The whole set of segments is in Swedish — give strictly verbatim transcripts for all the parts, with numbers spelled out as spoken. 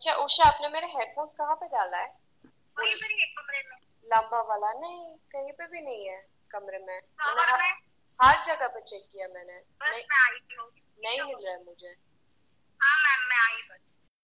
अच्छा उषा आपने मेरे हेडफोन्स कहाँ पे डाला है? वहीं पर ही है कमरे में। लंबा वाला? नहीं, कहीं पे भी नहीं है कमरे में। मैंने कमरे में हर जगह पे चेक किया मैंने, बस नहीं, मैं आई हूँ। नहीं मिल रहा है मुझे। हाँ मैम मैं आई बस।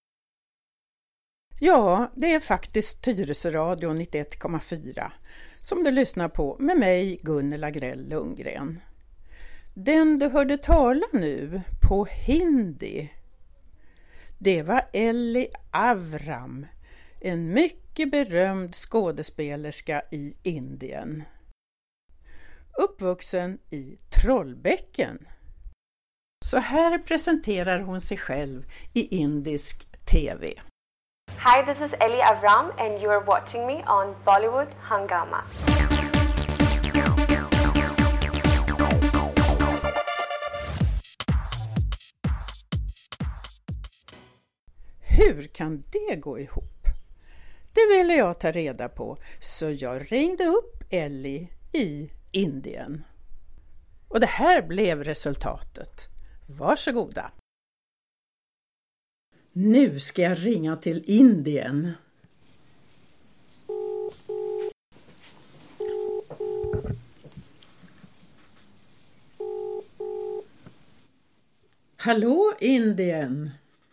Ja, det är faktiskt Tyresö-radio nittioett komma fyra som du lyssnar på med mig Gunilla Grell Lundgren. Den du hörde tala nu på hindi, det var Ellie Avram, en mycket berömd skådespelerska i Indien. Uppvuxen i Trollbäcken. Så här presenterar hon sig själv i indisk tv. Hi, this is Ellie Avram and you are watching me on Bollywood Hungama. Hur kan det gå ihop? Det ville jag ta reda på, så jag ringde upp Ellie i Indien. Och det här blev resultatet. Varsågoda. Nu ska jag ringa till Indien. Hallå Indien.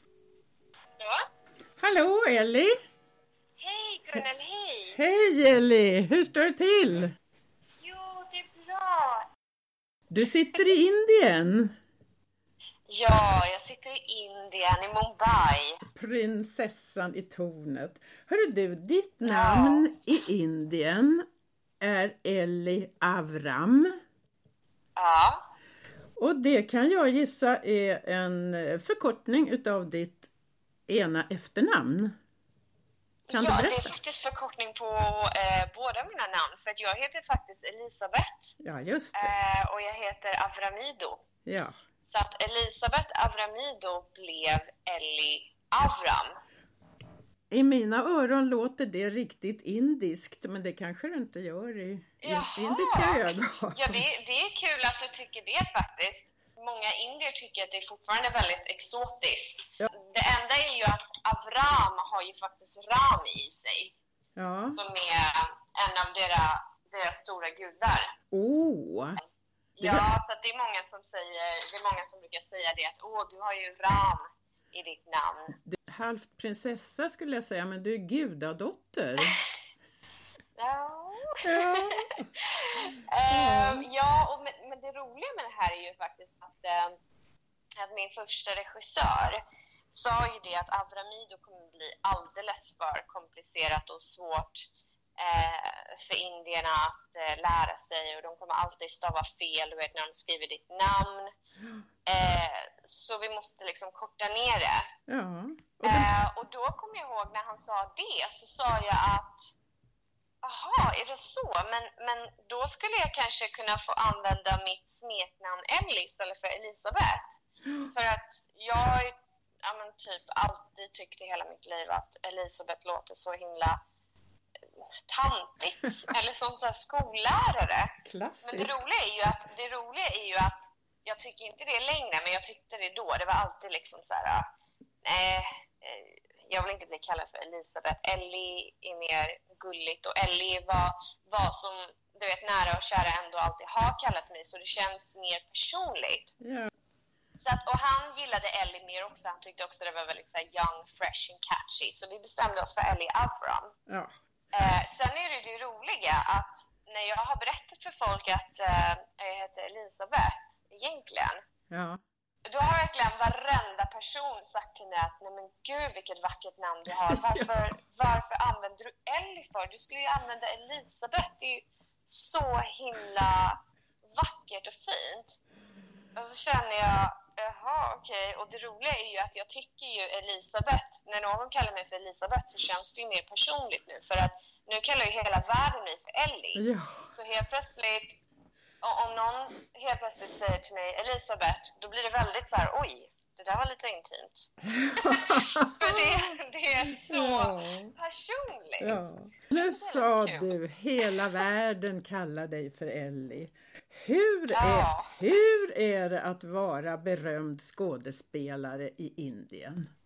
Ja? Hallå Ellie. Hej Gunnel, hej. Hej Ellie, hur står det till? Jo, det är bra. Du sitter i Indien. Ja, jag sitter i Indien, i Mumbai. Prinsessan i tornet. Hörru du, ditt namn ja. i Indien är Ellie Avram. Ja. Och det kan jag gissa är en förkortning utav ditt ena efternamn. Kan ja, du berätta? Det är faktiskt förkortning på eh, båda mina namn. För att jag heter faktiskt Elisabeth. Ja, just det. Eh, och jag heter Avramido. Ja. Så att Elisabeth Avramido blev Ellie Avram. I mina öron låter det riktigt indiskt, men det kanske det inte gör i Jaha. indiska ögon. Ja, det, det är kul att du tycker det faktiskt. Många indier tycker att det är fortfarande väldigt exotiskt. Ja. Det enda är ju att Avram har ju faktiskt Ram i sig. Ja. Som är en av deras, deras stora gudar. Oh. Ja, så att det är många som säger, det är många som brukar säga det att åh, du har ju Ram i ditt namn. Du är halvt prinsessa skulle jag säga, men du är gudadotter. Ja. Ja. uh, ja, och men, men det roliga med det här är ju faktiskt att, uh, att min första regissör sa ju det att Avramido kommer bli alldeles för komplicerat och svårt uh, för indierna att uh, lära sig, och de kommer alltid stava fel, du vet, när de skriver ditt namn. Uh, så vi måste liksom korta ner det. Ja. Och, det... uh, och då kom jag ihåg när han sa det, så sa jag att jaha, är det så? Men, men då skulle jag kanske kunna få använda mitt smeknamn Ellie istället för Elisabeth. Mm. För att jag ja, men typ alltid tyckte hela mitt liv att Elisabeth låter så himla tantigt. Eller som så här skollärare. Klassiskt. Men det roliga är ju att, det roliga är ju att jag tycker inte det längre, men jag tyckte det då. Det var alltid liksom så här, nej, eh, jag vill inte bli kallad för Elisabeth. Ellie är mer gulligt, och Ellie var, var som du vet, nära och kära ändå alltid har kallat mig, så det känns mer personligt. Yeah. Så att, och han gillade Ellie mer också. Han tyckte också det var väldigt så här, young, fresh and catchy. Så vi bestämde oss för Ellie Avram. Ja. Eh, sen är det det roliga att när jag har berättat för folk att eh, jag heter Elisabeth egentligen, Ja. då har verkligen varenda person sagt till mig att nej men gud vilket vackert namn du har. Varför, varför använder du Ellie för? Du skulle ju använda Elisabeth. Det är ju så himla vackert och fint. Och så känner jag, jaha okej. Okay. Och det roliga är ju att jag tycker ju Elisabeth, när någon kallar mig för Elisabeth så känns det ju mer personligt nu. För att nu kallar ju hela världen mig för Ellie. Ja. Så helt plötsligt, om någon helt plötsligt säger till mig Elisabeth, då blir det väldigt så här, oj, det där var lite intimt. För det, det är så Ja. personligt. Ja. Nu sa du, hela världen kallar dig för Ellie. Hur, Ja. är, hur är det att vara berömd skådespelare i Indien?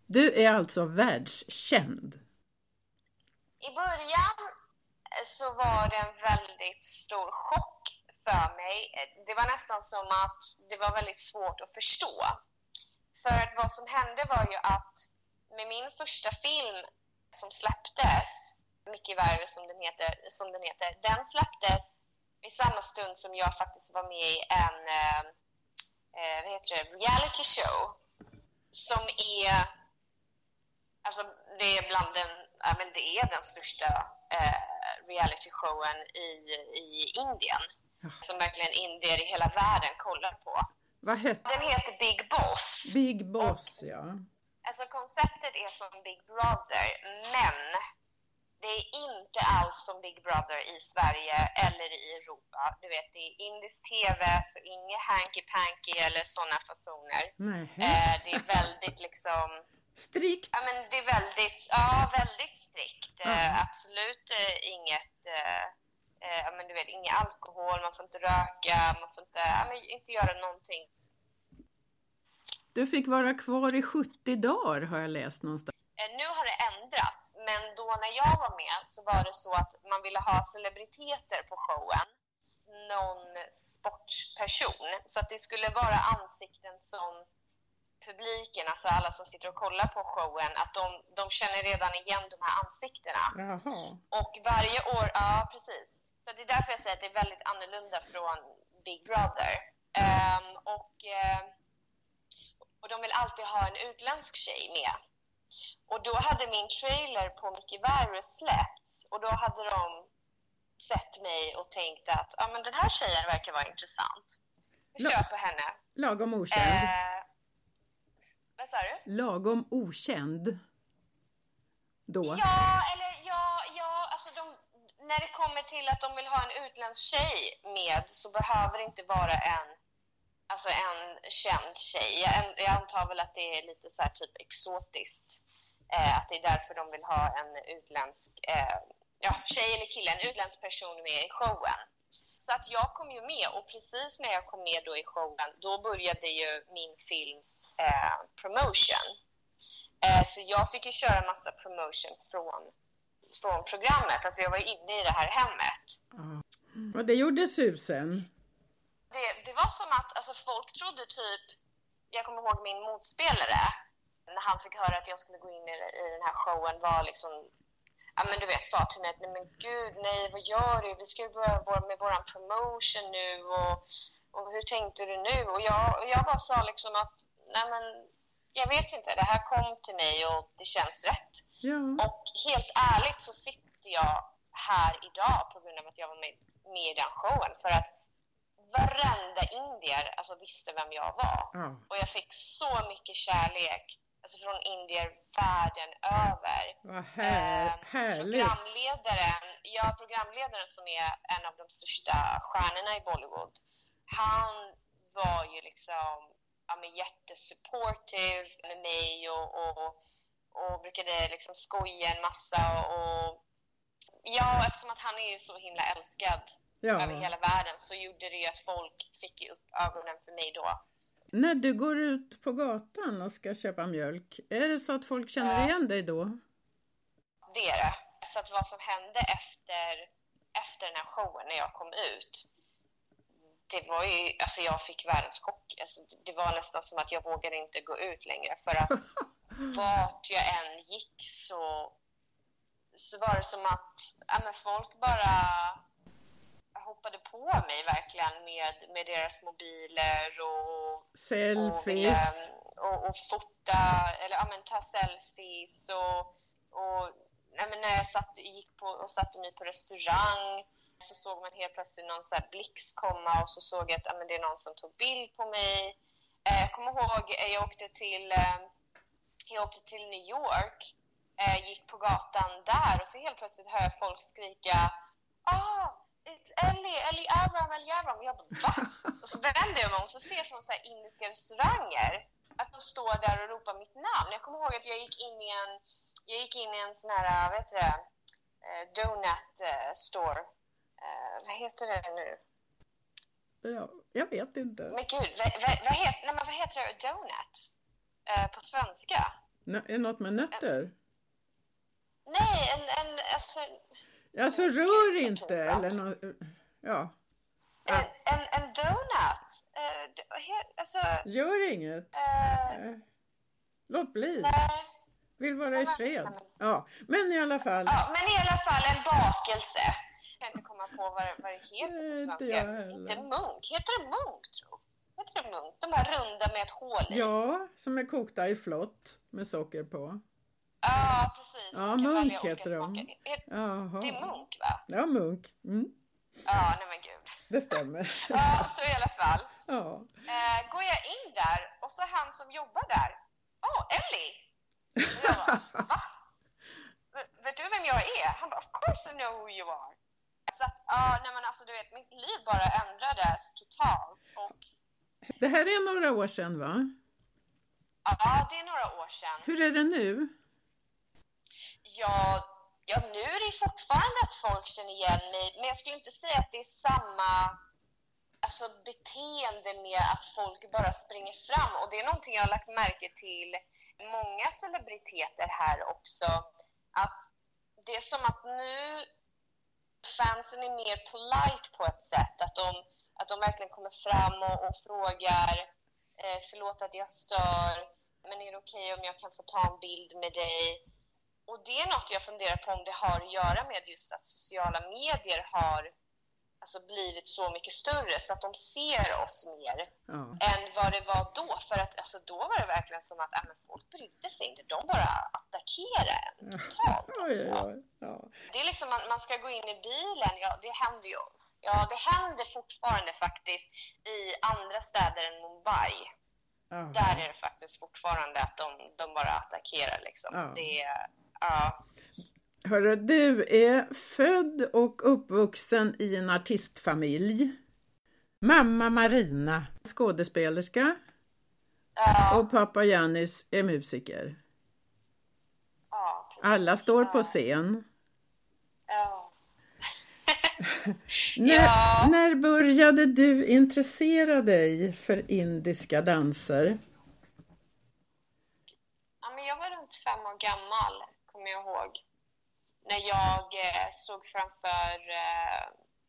Du är alltså världskänd. I början så var det en väldigt stor chock för mig. Det var nästan som att det var väldigt svårt att förstå. För att vad som hände var ju att med min första film som släpptes, Mickey Virus som den heter, som den heter, den släpptes i samma stund som jag faktiskt var med i en eh, vad heter det, reality show som är, alltså det är bland den, ja, men det är den största eh, reality showen i, i Indien. Ja. Som verkligen indier i hela världen kollar på. Vad heter den? Heter Big Boss. Big Boss, och, ja. Alltså konceptet är som Big Brother, men det är inte alls som Big Brother i Sverige eller i Europa. Du vet, det är indisk tv, så inget hanky-panky eller sådana fasoner. Eh, det är väldigt liksom... Strikt? Ja, men det är väldigt, ja, väldigt strikt. Mm. Eh, absolut eh, inget... Eh, eh, men du vet, ingen alkohol, man får inte röka, man får inte, ja, men inte göra någonting. Du fick vara kvar i sjuttio dagar, har jag läst någonstans. Nu har det ändrats, men då när jag var med så var det så att man ville ha celebriteter på showen. Någon sportperson. Så att det skulle vara ansikten som publiken, alltså alla som sitter och kollar på showen, att de, de känner redan igen de här ansiktena. Jaha. Och varje år, ja precis. Så det är därför jag säger att det är väldigt annorlunda från Big Brother. Um, och, uh, och de vill alltid ha en utländsk tjej med. Och då hade min trailer på Mickey Virus släppts. Och då hade de sett mig och tänkt att ja, men den här tjejen verkar vara intressant. Vi La- kör på henne. Lagom okänd. Eh, vad sa du? Lagom okänd. Då. Ja, eller ja, ja alltså de, när det kommer till att de vill ha en utländsk tjej med så behöver det inte vara en Alltså en känd tjej. Jag, jag antar väl att det är lite så här typ exotiskt. Eh, att det är därför de vill ha en utländsk eh, ja, tjej eller kille, en utländsk person med i showen. Så att jag kom ju med, och precis när jag kom med då i showen, då började ju min films eh, promotion. Eh, så jag fick ju köra massa promotion från, från programmet. Alltså jag var inne i det här hemmet. Mm. Och det gjorde susen. Det, det var som att alltså, folk trodde typ, jag kommer ihåg min motspelare, när han fick höra att jag skulle gå in i, i den här showen, var liksom, ja men du vet, sa till mig att nej men gud, nej vad gör du? Vi ska ju börja med våran promotion nu och, och hur tänkte du nu? Och jag, och jag bara sa liksom att, nej men jag vet inte, det här kom till mig och det känns rätt. Ja. Och helt ärligt så sitter jag här idag på grund av att jag var med, med i den showen, för att varenda indier alltså, visste vem jag var. Mm. Och jag fick så mycket kärlek alltså, från indier världen över. Vad här, eh, härligt. Programledaren, ja, programledaren som är en av de största stjärnorna i Bollywood, han var ju liksom ja, men, jättesupportive med mig och, och, och brukade liksom skoja en massa. Och, och, ja, eftersom att han är ju så himla älskad ja. över hela världen, så gjorde det ju att folk fick upp ögonen för mig då. När du går ut på gatan och ska köpa mjölk, är det så att folk känner igen dig då? Det är det. Så att vad som hände efter, efter den här showen när jag kom ut, det var ju, alltså jag fick världens chock. Alltså det var nästan som att jag vågade inte gå ut längre, för att vart jag än gick så, så var det som att ja, men folk bara hoppade på mig verkligen med, med deras mobiler och selfies och, och, och fota eller ja, men, ta selfies och, och ja, men, när jag satt, gick på, och satte mig på restaurang så såg man helt plötsligt någon så här blixt komma, och så såg jag att ja, men, det är någon som tog bild på mig. Eh, jag kommer ihåg jag åkte till eh, jag åkte till New York, eh, gick på gatan där och så helt plötsligt hör jag folk skrika ah, it's Ellie, Ellie Avram, Ellie Avram. Jag bara, va? Och så vänder jag mig om och så ser jag från så här indiska restauranger att de står där och ropar mitt namn. Jag kommer ihåg att jag gick in i en, jag gick in i en sån här, vet du det, donut store. Uh, vad heter det nu? Ja, jag vet inte. Men gud, vad, vad, vad, heter, nej, men vad heter det? Donut? Uh, på svenska? N- är något med nötter? Nej, en, en alltså... Alltså rör inte, eller något, ja. En, en, en donut. Uh, d- he- alltså... Gör inget. Uh, Eh, Låt bli. nej. Vill vara i fred. Ja, men i alla fall. Ja, men i alla fall en bakelse. Jag kan inte komma på vad, vad det heter på Nej, inte svenska. jag heller. Inte munk. Heter det munk, tror jag? Heter det munk? De här runda med ett hål i. Ja, som är kokta i flott med socker på. Ja, precis. Ja, Man kan munk välja olika heter de. smaker. Är- Jaha. Det är munk, va? Ja, munk. Mm, Ja, nej men gud. det stämmer. Ja, så i alla fall. Ja. Eh, går jag in där och så han som jobbar där. Åh, oh, Ellie! Och jag bara, va? V- vet du vem jag är? Han bara, of course I know who you are. Så att, ja, nej men alltså du vet, mitt liv bara ändrades totalt. Och Det här är några år sedan, va? ja, det är några år sedan. Hur är det nu? Ja, ja, nu är det fortfarande att folk känner igen mig. Men jag skulle inte säga att det är samma alltså, beteende med att folk bara springer fram. Och det är någonting jag har lagt märke till många celebriteter här också. Att det är som att nu fansen är mer polite på ett sätt. Att de, att de verkligen kommer fram och, och frågar eh, förlåt att jag stör, men är det okej om jag kan få ta en bild med dig? Och det är något jag funderar på om det har att göra med just att sociala medier har alltså blivit så mycket större så att de ser oss mer Ja. än vad det var då. För att alltså, då var det verkligen som att äh, men folk brydde sig inte. De bara attackerade en totalt. Oj, oj, Alltså. oj. Ja. Det är liksom man, man ska gå in i bilen. Ja, det händer ju. Ja, det händer fortfarande faktiskt i andra städer än Mumbai. Ja. Där är det faktiskt fortfarande att de, de bara attackerar liksom. Ja. Det är, ja. Hörru, du är född och uppvuxen i en artistfamilj. Mamma Marina, skådespelerska, Ja, och pappa Janis är musiker. ja, precis. Alla står på Ja. scen. Ja. När, Ja. när började du intressera dig för indiska danser? Ja, men jag var runt fem år gammal, kommer jag ihåg. När jag eh, stod framför eh,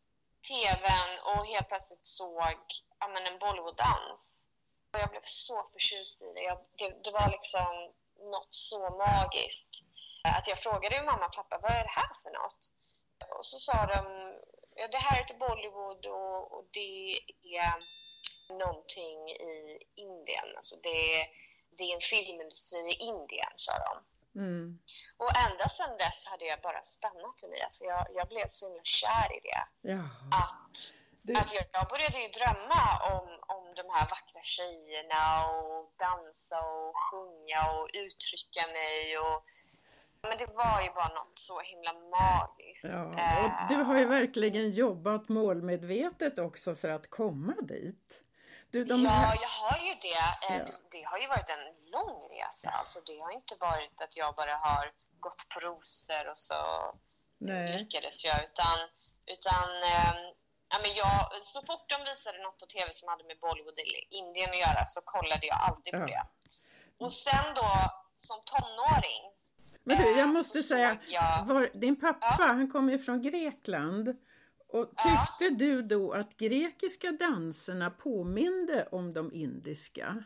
tvn och helt plötsligt såg ja, men en Bollywood-dans. Och jag blev så förtjust i det. Jag, det. Det var liksom något så magiskt. Att jag frågade ju mamma och pappa, vad är det här för något? Och så sa de, ja, det här är till Bollywood och, och det är någonting i Indien. Alltså det, det är en filmindustri i Indien, sa de. Mm. Och ända sedan dess hade jag bara stannat i mig. Alltså jag, jag blev så himla kär i det. Ja. Att, Du, att jag, jag började ju drömma om, om de här vackra tjejerna och dansa och sjunga och uttrycka mig. Och, men det var ju bara något så himla magiskt. ja, och du har ju verkligen jobbat målmedvetet också för att komma dit. Du, de Ja, här... jag har ju det. Eh, Ja. det. Det har ju varit en lång resa. Alltså, det har inte varit att jag bara har gått på rosor och så Nej. lyckades jag. Utan, utan eh, ja, men jag, så fort de visade något på tv som hade med Bollywood eller Indien att göra så kollade jag alltid på Ja. det. Och sen då som tonåring. Men du, jag eh, måste så säga, såg jag, var, din pappa, Ja. han kom ju från Grekland. Och tyckte Ja. du då att grekiska danserna påminde om de indiska?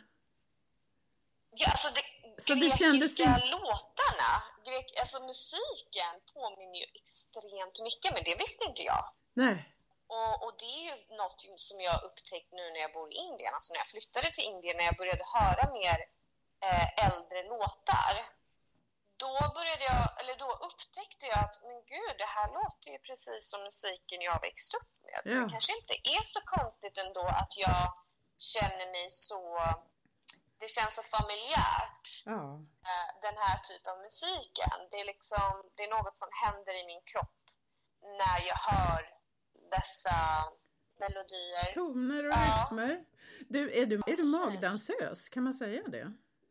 ja, alltså det, Så det grekiska kändes in- låtarna, grek, alltså musiken påminner ju extremt mycket, men det visste inte jag. Nej. Och, och det är ju något som jag upptäckt nu när jag bor i Indien. Alltså när jag flyttade till Indien, när jag började höra mer eh, äldre låtar. Då började jag, eller då upptäckte jag att men gud, det här låter ju precis som musiken jag växte upp med. Så Ja. det kanske inte är så konstigt ändå att jag känner mig så, det känns så familjärt. Ja. eh, Den här typen av musiken. Det är liksom, det är något som händer i min kropp när jag hör dessa melodier. Toner och Ja. rytmer. Du, är du, är du Precis. magdansös? Kan man säga det?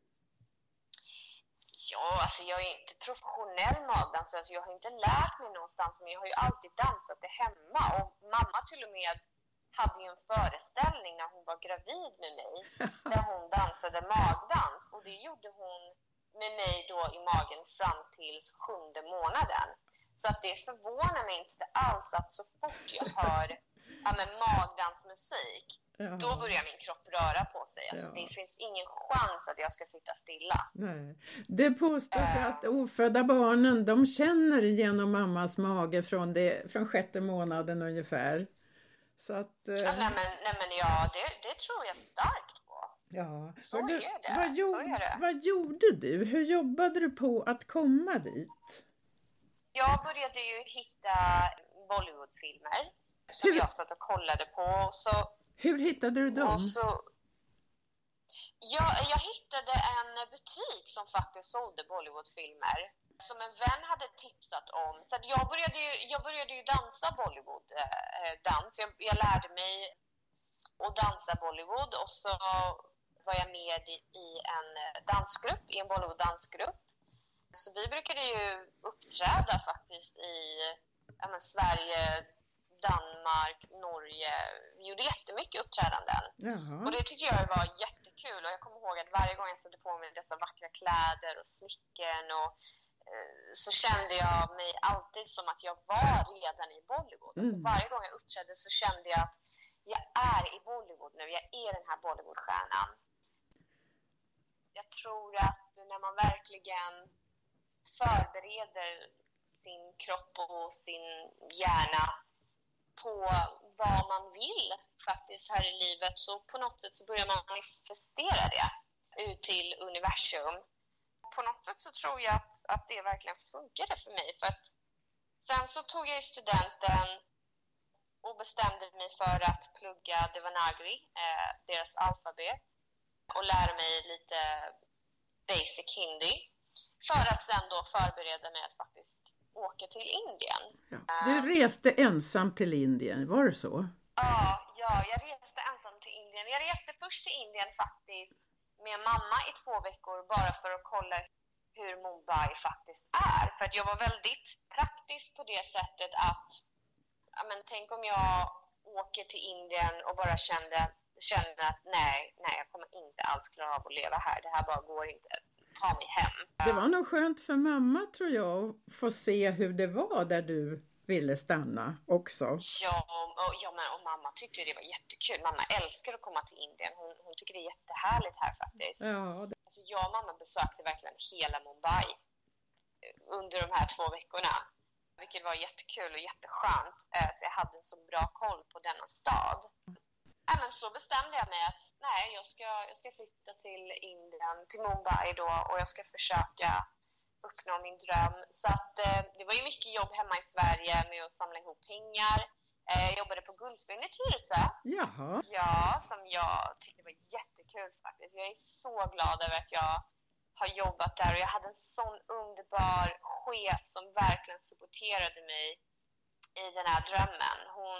Ja, alltså jag är inte professionell magdansare, alltså jag har inte lärt mig någonstans, men jag har ju alltid dansat det hemma. Och mamma till och med hade ju en föreställning när hon var gravid med mig, där hon dansade magdans. Och det gjorde hon med mig då i magen fram till sjunde månaden. Så att det förvånar mig inte alls att så fort jag hör ja, men magdansmusik, ja. Då börjar min kropp röra på sig. Alltså, ja. Det finns ingen chans att jag ska sitta stilla. Nej. Det påstås uh, att ofödda barnen, de känner genom mammas mage från, det, från sjätte månaden ungefär. Så att, uh... ja, nej, men, nej men ja, det, det tror jag starkt på. Ja. Så, du, är det. Vad, så är det. Vad gjorde du? Hur jobbade du på att komma dit? Jag började ju hitta Bollywoodfilmer som Hur? jag satt och kollade på. Och så, Hur hittade du dem? Och så, jag, jag hittade en butik som faktiskt sålde Bollywoodfilmer. Som en vän hade tipsat om. Så jag, började ju, jag började ju dansa Bollywood-dans. Jag, jag lärde mig att dansa Bollywood. Och så var jag med i, i en dansgrupp, i en Bollywood-dansgrupp. Så vi brukade ju uppträda faktiskt i ja, men Sverige, Danmark, Norge. Vi gjorde jättemycket uppträdanden. Jaha. Och det tyckte jag var jättekul. Och jag kommer ihåg att varje gång jag satte på mig dessa vackra kläder och smycken och, eh, så kände jag mig alltid som att jag var redan i Bollywood. Mm. Alltså varje gång jag uppträdde så kände jag att jag är i Bollywood nu. Jag är den här Bollywoodstjärnan. Jag tror att när man verkligen förbereder sin kropp och sin hjärna på vad man vill faktiskt här i livet, så på något sätt så börjar man manifestera det ut till universum. På något sätt så tror jag att, att det verkligen funkade för mig, för att sen så tog jag ju studenten och bestämde mig för att plugga Devanagari, eh, deras alfabet, och lära mig lite basic hindi. För att sen då förbereda mig att faktiskt åka till Indien. Ja. Du reste ensam till Indien, var det så? Ja, ja, jag reste ensam till Indien. Jag reste först till Indien faktiskt med mamma i två veckor bara för att kolla hur Mumbai faktiskt är. För att jag var väldigt praktisk på det sättet att ja, men, tänk om jag åker till Indien och bara kände, kände att nej, nej, jag kommer inte alls klara av att leva här. Det här bara går inte. Ta mig hem. Det var nog skönt för mamma, tror jag, att få se hur det var där du ville stanna också. Ja, och, ja men, och mamma tyckte det var jättekul. Mamma älskar att komma till Indien. Hon, hon tycker det är jättehärligt här faktiskt. Ja, det... alltså, jag och mamma besökte verkligen hela Mumbai under de här två veckorna. Vilket var jättekul och jätteskönt. Så jag hade en så bra koll på denna stad. Ja, men så bestämde jag mig att nej, jag ska, jag ska flytta till Indien, till Mumbai då, och jag ska försöka uppnå min dröm. Så att, eh, det var ju mycket jobb hemma i Sverige med att samla ihop pengar. Eh, jag jobbade på Guldfynd i Tyresö. Jaha. Ja, som jag tyckte var jättekul faktiskt. Jag är så glad över att jag har jobbat där, och jag hade en sån underbar chef som verkligen supporterade mig i den här drömmen. Hon,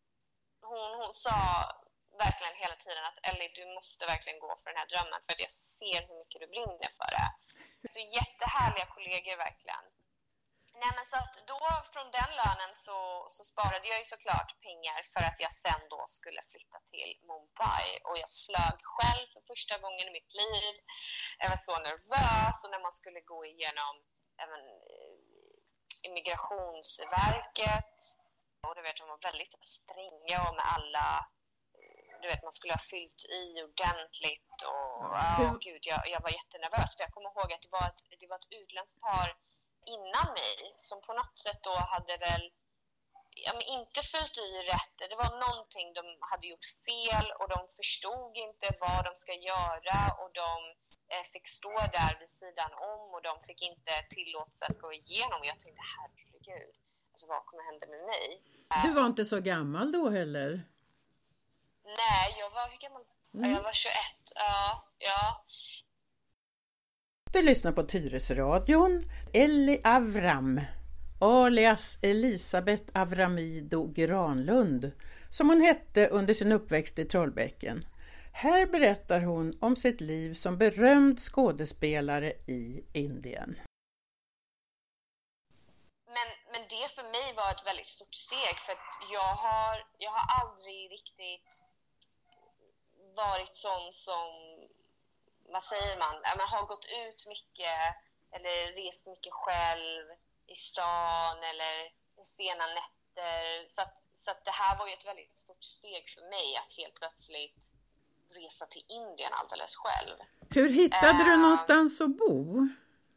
hon, hon sa verkligen hela tiden att Ellie, du måste verkligen gå för den här drömmen, för jag ser hur mycket du brinner för det. Så jättehärliga kollegor verkligen. Nej, men så att då från den lönen så, så sparade jag ju såklart pengar för att jag sen då skulle flytta till Mumbai, och jag flög själv för första gången i mitt liv. Jag var så nervös, och när man skulle gå igenom även, Immigrationsverket, och du vet, de var väldigt stränga och med alla, du vet, man skulle ha fyllt i ordentligt, och ja, oh, gud, jag, jag var jättenervös, för jag kommer ihåg att det var ett, det var ett utländskt par innan mig som på något sätt då hade väl ja, men inte fyllt i rätt. Det var någonting de hade gjort fel, och de förstod inte vad de ska göra, och de eh, fick stå där vid sidan om, och de fick inte tillåtelse att gå igenom. Och jag tänkte, herregud, alltså, vad kommer hända med mig? Du var inte så gammal då heller? Nej, jag var, hur gammal? Mm. Jag var tjugoett, ja, ja. Du lyssnar på Tyresöradion. Ellie Avram, alias Elisabeth Avramido Granlund, som hon hette under sin uppväxt i Trollbäcken. Här berättar hon om sitt liv som berömd skådespelare i Indien. Men, men det för mig var ett väldigt stort steg, för att jag har, jag har aldrig riktigt varit sån som vad säger man, ja, man har gått ut mycket eller rest mycket själv i stan eller sena nätter. Så, att, så att det här var ju ett väldigt stort steg för mig att helt plötsligt resa till Indien alldeles själv. Hur hittade uh, du någonstans att bo?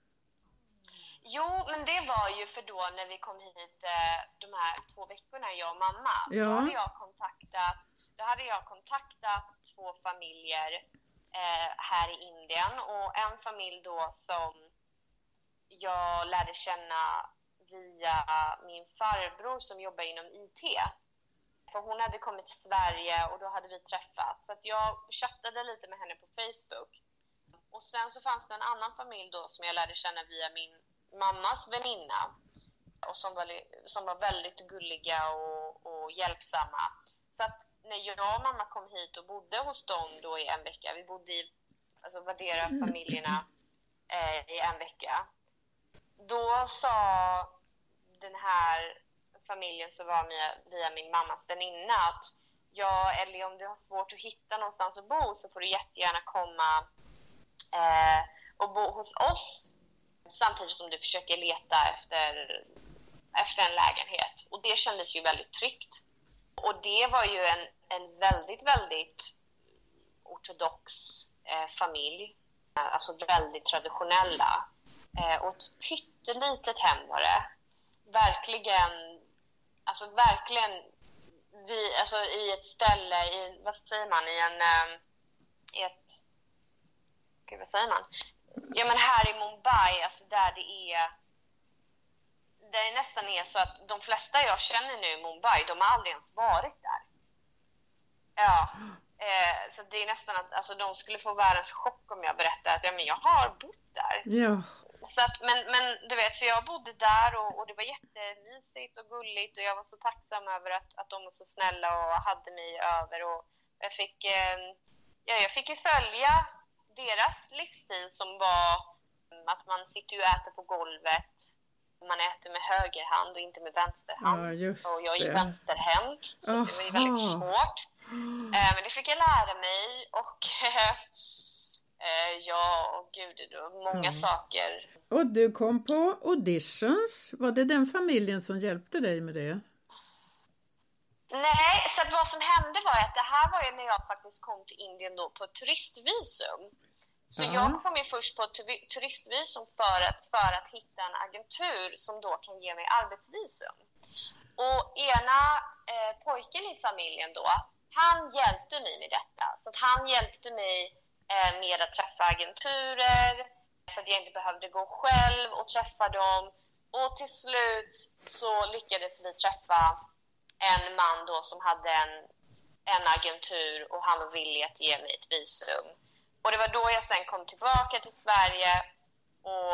Jo, men det var ju för då när vi kom hit de här två veckorna, jag och mamma. Ja. Då hade jag kontaktat, då hade jag kontaktat två familjer eh, här i Indien. Och en familj då som jag lärde känna via min farbror som jobbar inom I T. För hon hade kommit till Sverige och då hade vi träffats. Så att jag chattade lite med henne på Facebook. Och sen så fanns det en annan familj då som jag lärde känna via min mammas väninna. Och som var, som var väldigt gulliga och, och hjälpsamma. Så att när jag och mamma kom hit och bodde hos dem då i en vecka. Vi bodde i alltså vardera familjerna eh, i en vecka. Då sa den här familjen som var med via min mammas väninna att ja, eller om du har svårt att hitta någonstans att bo så får du jättegärna komma eh, och bo hos oss samtidigt som du försöker leta efter, efter en lägenhet. Och det kändes ju väldigt tryggt. Och det var ju en, en väldigt, väldigt ortodox eh, familj. Alltså väldigt traditionella. Eh, och ett pyttelitet hem var det. Verkligen, alltså verkligen vi, alltså i ett ställe, i, vad säger man, i en, eh, i ett, gud vad säger man? Ja men här i Mumbai, alltså där det är, där det nästan är så att de flesta jag känner nu i Mumbai, de har aldrig ens varit där. Ja, eh, så det är nästan att alltså, de skulle få världens chock om jag berättar att ja, men jag har bott där. Ja. Så att, men, men du vet, så jag bodde där och, och det var jättemysigt och gulligt och jag var så tacksam över att, att de var så snälla och hade mig över och jag fick, eh, ja, jag fick ju följa deras livsstil som var att man sitter och äter på golvet. Man äter med höger hand och inte med vänster hand. Ja, just och jag är ju det. vänsterhänt, så Aha. det var ju väldigt svårt. Eh, men det fick jag lära mig och eh, ja, och gud, det var många ja. saker. Och du kom på auditions. Var det den familjen som hjälpte dig med det? Nej, så att vad som hände var att det här var ju när jag faktiskt kom till Indien då på turistvisum. Så ja. jag kom ju först på tur- turistvisum för att, för att hitta en agentur som då kan ge mig arbetsvisum. Och ena eh, pojken i familjen då, han hjälpte mig med detta. Så att han hjälpte mig eh, med att träffa agenturer så att jag inte behövde gå själv och träffa dem. Och till slut så lyckades vi träffa en man då som hade en, en agentur och han var villig att ge mig ett visum. Och det var då jag sen kom tillbaka till Sverige och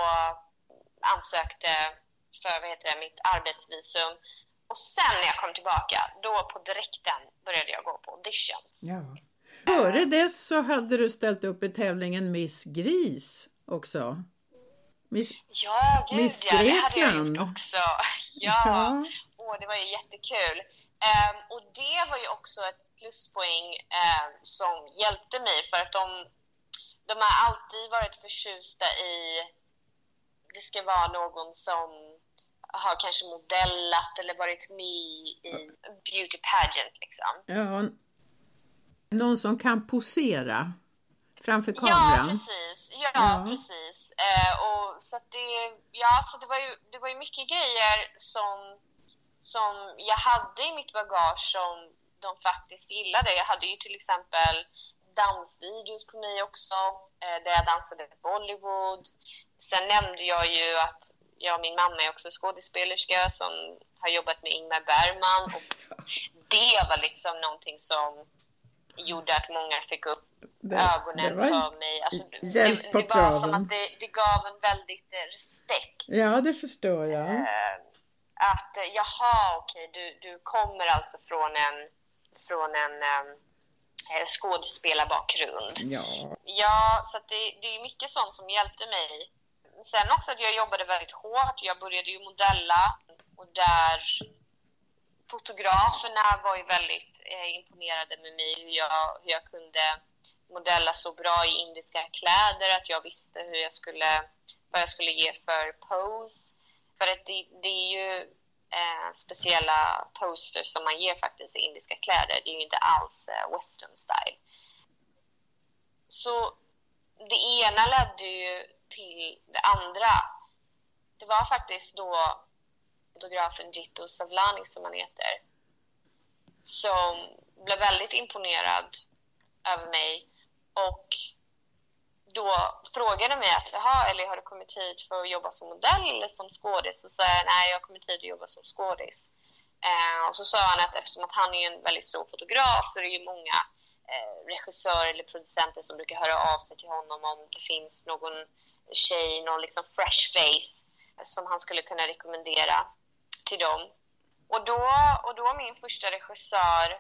ansökte för vad heter det, mitt arbetsvisum. Och sen när jag kom tillbaka, då på direkten började jag gå på auditions. Ja. Före dess så hade du ställt upp i tävlingen Miss Gris också. Miss, ja, gud Miss ja, det hade jag Grekland. gjort också. Ja, Ja. och det var ju jättekul. Um, och det var ju också ett pluspoäng um, som hjälpte mig för att de, de har alltid varit förtjusta i, det ska vara någon som har kanske modellat eller varit med i beauty pageant liksom. Ja, någon som kan posera framför kameran. Ja, precis. Ja, ja. precis. Eh, och så att det, ja, så det var ju, det var ju mycket grejer som, som jag hade i mitt bagage som de faktiskt gillade. Jag hade ju till exempel dansvideos på mig också, eh, där jag dansade Bollywood. Sen nämnde jag ju att jag, min mamma är också skådespelerska som har jobbat med Ingmar Bergman. Och det var liksom någonting som gjorde att många fick upp det, ögonen det för mig. Alltså, hjälp det, på det var som traven. att det, det gav en väldigt eh, respekt. Ja, det förstår jag. Eh, att, eh, jaha, okej, du, du kommer alltså från en, från en eh, skådespelarbakgrund. Ja. Ja, så att det, det är mycket sånt som hjälpte mig. Sen också att jag jobbade väldigt hårt. Jag började ju modella och där fotograferna var ju väldigt eh, imponerade med mig hur jag, hur jag kunde modella så bra i indiska kläder att jag visste hur jag skulle, vad jag skulle ge för pose. För att det, det är ju eh, speciella posters som man ger faktiskt i indiska kläder. Det är ju inte alls eh, western style. Så det ena ledde ju till det andra. Det var faktiskt då fotografen Jitto Savlani, som han heter, som blev väldigt imponerad över mig och då frågade mig att jaha, eller har du kommit hit för att jobba som modell eller som skådis? Så sa jag nej, jag har kommit hit och jobba som skådis. Eh, och så sa han att eftersom att han är en väldigt stor fotograf så är det ju många eh, regissörer eller producenter som brukar höra av sig till honom om det finns någon tjej, någon liksom fresh face som han skulle kunna rekommendera till dem. Och då, och då min första regissör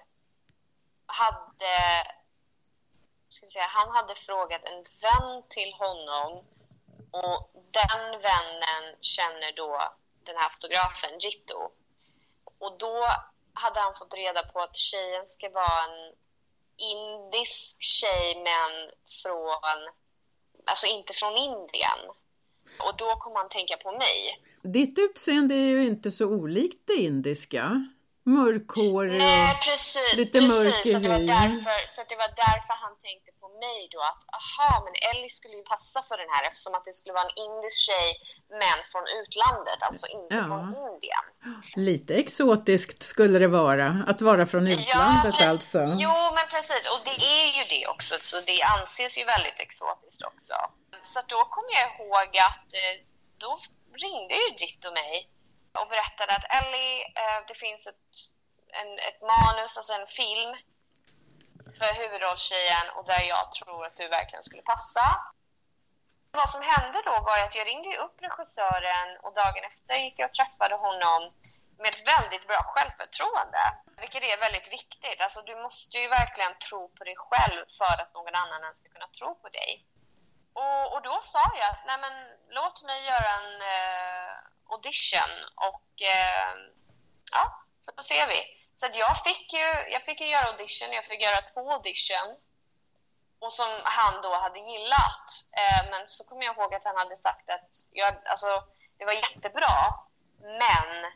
hade, ska vi säga, han hade frågat en vän till honom och den vännen känner då den här fotografen Jitto. Och då hade han fått reda på att tjejen ska vara en indisk tjej men från, alltså inte från Indien. Och då kom han tänka på mig. Ditt utseende är ju inte så olikt det indiska. Mörkhårig. Nej, precis. Lite precis. mörk i så, det var hyn. därför, så det var därför han tänkte på mig då. Att aha, men Ellie skulle ju passa för den här eftersom att det skulle vara en indisk tjej men från utlandet. Alltså inte Ja. från Indien. Lite exotiskt skulle det vara. Att vara från utlandet precis. alltså. Jo, men precis. Och det är ju det också. Så det anses ju väldigt exotiskt också. Så då kom jag ihåg att eh, då ringde ju Jitto mig och berättade att Ellie, eh, det finns ett, en, ett manus, alltså en film för huvudrollstjejen och där jag tror att du verkligen skulle passa. Vad som hände då var att jag ringde upp regissören och dagen efter gick jag och träffade honom med ett väldigt bra självförtroende. Vilket är väldigt viktigt. Alltså du måste ju verkligen tro på dig själv för att någon annan ens ska kunna tro på dig. Och, och då sa jag att nej men, låt mig göra en eh, audition och eh, ja, så ser vi. Så att jag fick ju jag fick ju göra audition, jag fick göra två audition och som han då hade gillat. Eh, men så kommer jag ihåg att han hade sagt att jag, alltså, det var jättebra, men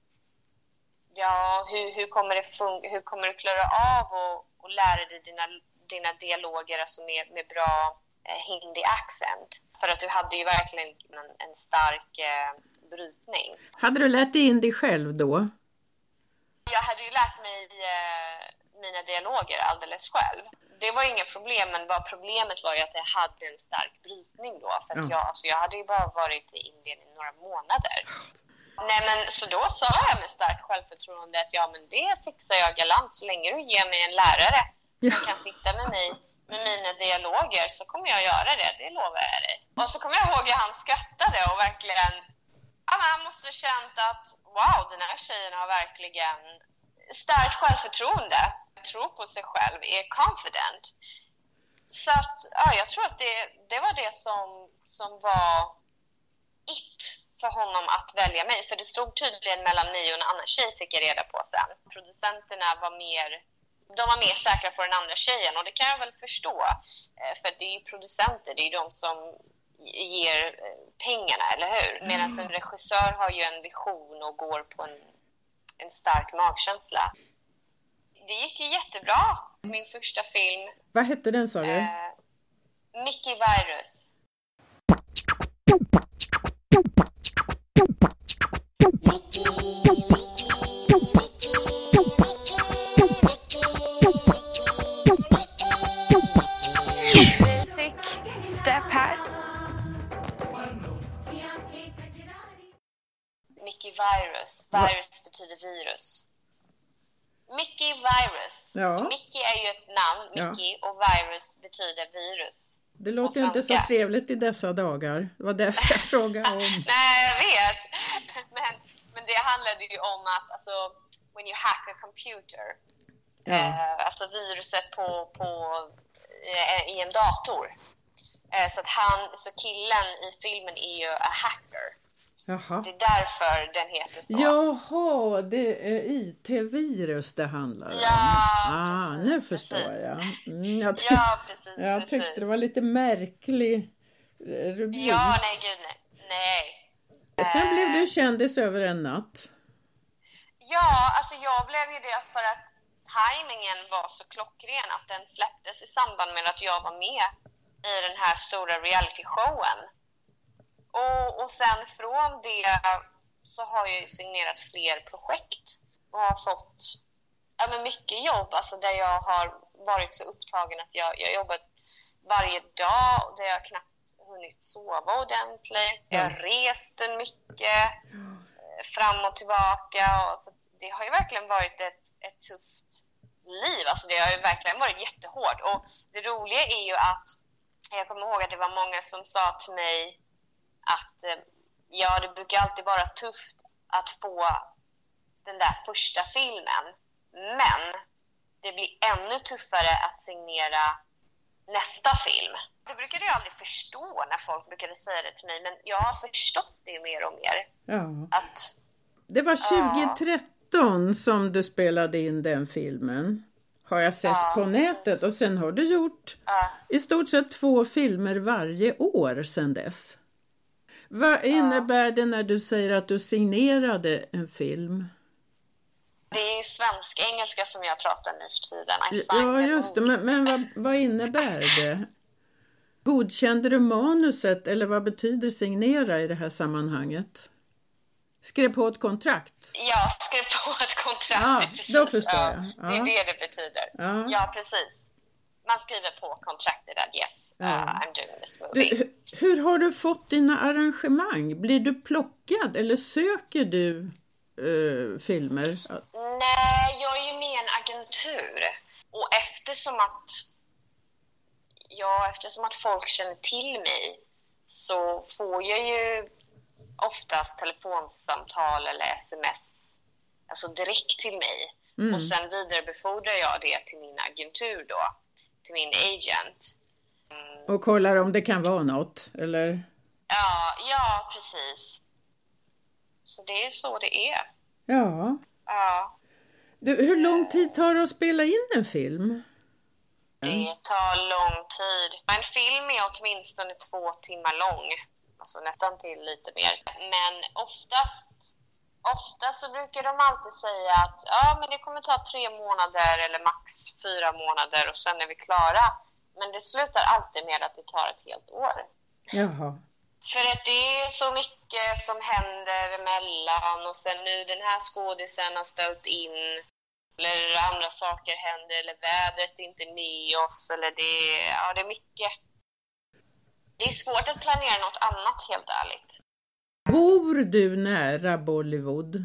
ja, hur, hur, kommer, det fun- hur kommer du klara av och, och lära dig dina, dina dialoger alltså med, med bra hindi accent. För att du hade ju verkligen en, en stark eh, brytning. Hade du lärt dig hindi själv då? Jag hade ju lärt mig eh, mina dialoger alldeles själv. Det var inga problem, men vad problemet var ju att jag hade en stark brytning då. För att Mm. jag, alltså, jag hade ju bara varit i Indien i några månader. Nej, men så då sa jag med starkt självförtroende att ja, men det fixar jag galant så länge du ger mig en lärare som Ja. kan sitta med mig med mina dialoger så kommer jag göra det, det lovar jag dig. Och så kommer jag ihåg att han skrattade och verkligen, ja, men han måste ha känt att wow, den här tjejen har verkligen starkt självförtroende, tror på sig själv, är confident. Så att, ja, jag tror att det, det var det som, som var it för honom att välja mig. För det stod tydligen mellan mig och en annan tjej, fick jag reda på sen. Producenterna var mer De var mer säkra på den andra tjejen och det kan jag väl förstå. För det är ju producenter, det är ju de som ger pengarna, eller hur? Medan en regissör har ju en vision och går på en, en stark magkänsla. Det gick ju jättebra, min första film. Vad hette den, sa du? Eh, Mickey Virus. Step här. Mickey Virus. Virus betyder virus. Mickey Virus. Ja. Så Mickey är ju ett namn, Mickey, Ja. och virus betyder virus. Det låter ju inte så svenska. trevligt i dessa dagar. Det var därför jag frågade om. Nej, jag vet. Men, men det handlade ju om att alltså, when you hack a computer, Ja. eh, alltså viruset på, på, eh, i en dator. Eh, så att han, så killen i filmen är ju a hacker. Jaha. Det är därför den heter så. Jaha, det är I T-virus det handlar om. Ja, ah, precis, nu precis. förstår jag. Mm, jag, tyck- Ja, precis, jag precis. tyckte det var lite märklig eh, rubrik. Ja, nej gud nej. nej. Sen Eh, blev du kändis över en natt. Ja, alltså jag blev ju det för att timingen var så klockren att den släpptes i samband med att jag var med i den här stora reality-showen. Och, och sen från det så har jag ju signerat fler projekt och har fått ja, men mycket jobb, alltså där jag har varit så upptagen att jag, jag jobbat varje dag och där jag knappt hunnit sova ordentligt. Jag har rest mycket fram och tillbaka och så det har ju verkligen varit ett, ett tufft liv, alltså det har ju verkligen varit jättehårt. Och det roliga är ju att jag kommer ihåg att det var många som sa till mig att ja, det brukar alltid vara tufft att få den där första filmen, men det blir ännu tuffare att signera nästa film. Det brukade jag aldrig förstå när folk brukade säga det till mig, men jag har förstått det mer och mer. Ja. Att, Det var tjugohundratretton ja. som du spelade in den filmen. Har jag sett ja, på nätet. Och sen har du gjort ja. i stort sett två filmer varje år sedan dess. Vad innebär ja. det när du säger att du signerade en film? Det är ju svensk-engelska som jag pratar nu för tiden. Ja, just det. Men, men vad, vad innebär det? Godkände du manuset eller vad betyder signera i det här sammanhanget? Skrev på ett kontrakt? Ja, skrev på ett kontrakt. Ja, precis. då förstår ja, jag. Ja. Det är det det betyder. Ja, ja precis. Man skriver på kontraktet att yes, ja. uh, I'm doing this movie. Du, hur har du fått dina arrangemang? Blir du plockad eller söker du uh, filmer? Nej, jag är ju med i en agentur. Och eftersom att ja, eftersom att folk känner till mig så får jag ju oftast telefonsamtal eller sms alltså direkt till mig. Mm. Och sen vidarebefordrar jag det till min agentur då, till min agent. Mm. Och kollar om det kan vara något, eller? Ja, ja, precis. Så det är så det är. Ja. Ja. Du, hur lång tid tar det att spela in en film? Det tar lång tid. En film är åtminstone två timmar lång. Alltså nästan till lite mer. Men oftast, oftast så brukar de alltid säga att ja, men det kommer ta tre månader eller max fyra månader och sen är vi klara. Men det slutar alltid med att det tar ett helt år. Jaha. För att det är så mycket som händer emellan och sen nu den här skådisen har ställt in eller andra saker händer eller vädret är inte med oss eller det, ja, det är mycket. Det är svårt att planera något annat, helt ärligt. Bor du nära Bollywood?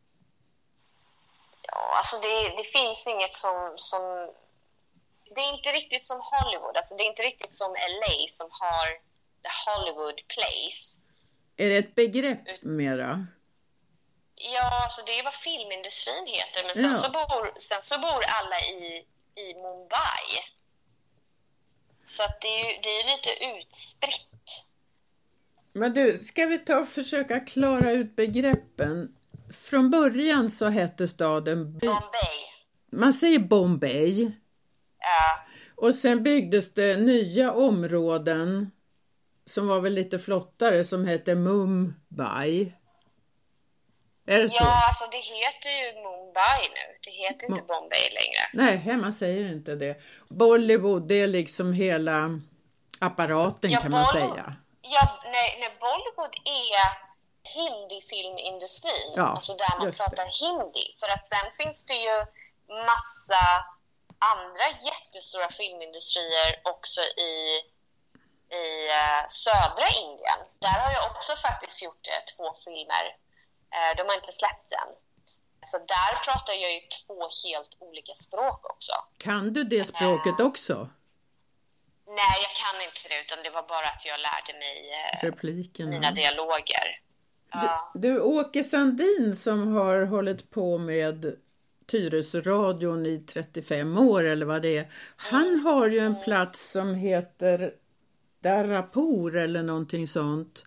Ja, alltså det, det finns inget som, som... Det är inte riktigt som Hollywood. Alltså det är inte riktigt som L A som har the Hollywood place. Är det ett begrepp mera? Ja, alltså det är vad filmindustrin heter. Men sen, ja. så, bor, sen så bor alla i, i Mumbai. Så att det är, det är lite utspritt. Men du, ska vi ta och försöka klara ut begreppen? Från början så hette staden... By- Bombay. Man säger Bombay. Ja. Och sen byggdes det nya områden som var väl lite flottare som hette Mumbai. Är det så? Ja, alltså det heter ju Mumbai nu. Det heter inte Bombay längre. Nej, man säger inte det. Bollywood, det är liksom hela apparaten ja, kan man Bollywood, säga. Ja, nej, nej, Bollywood är hindi-filmindustrin. Ja, alltså där man pratar det. Hindi. För att sen finns det ju massa andra jättestora filmindustrier också i, i uh, södra Indien. Där har jag också faktiskt gjort uh, två filmer. Uh, de har inte släppts än. Så där pratar jag ju två helt olika språk också. Kan du det språket uh, också? Nej, jag kan inte det, utan det var bara att jag lärde mig uh, mina dialoger. Ja. Du, du, Åke Sandin som har hållit på med Tyresöradion i trettiofem år eller vad det är. Han mm. har ju en plats som heter Darapur eller någonting sånt.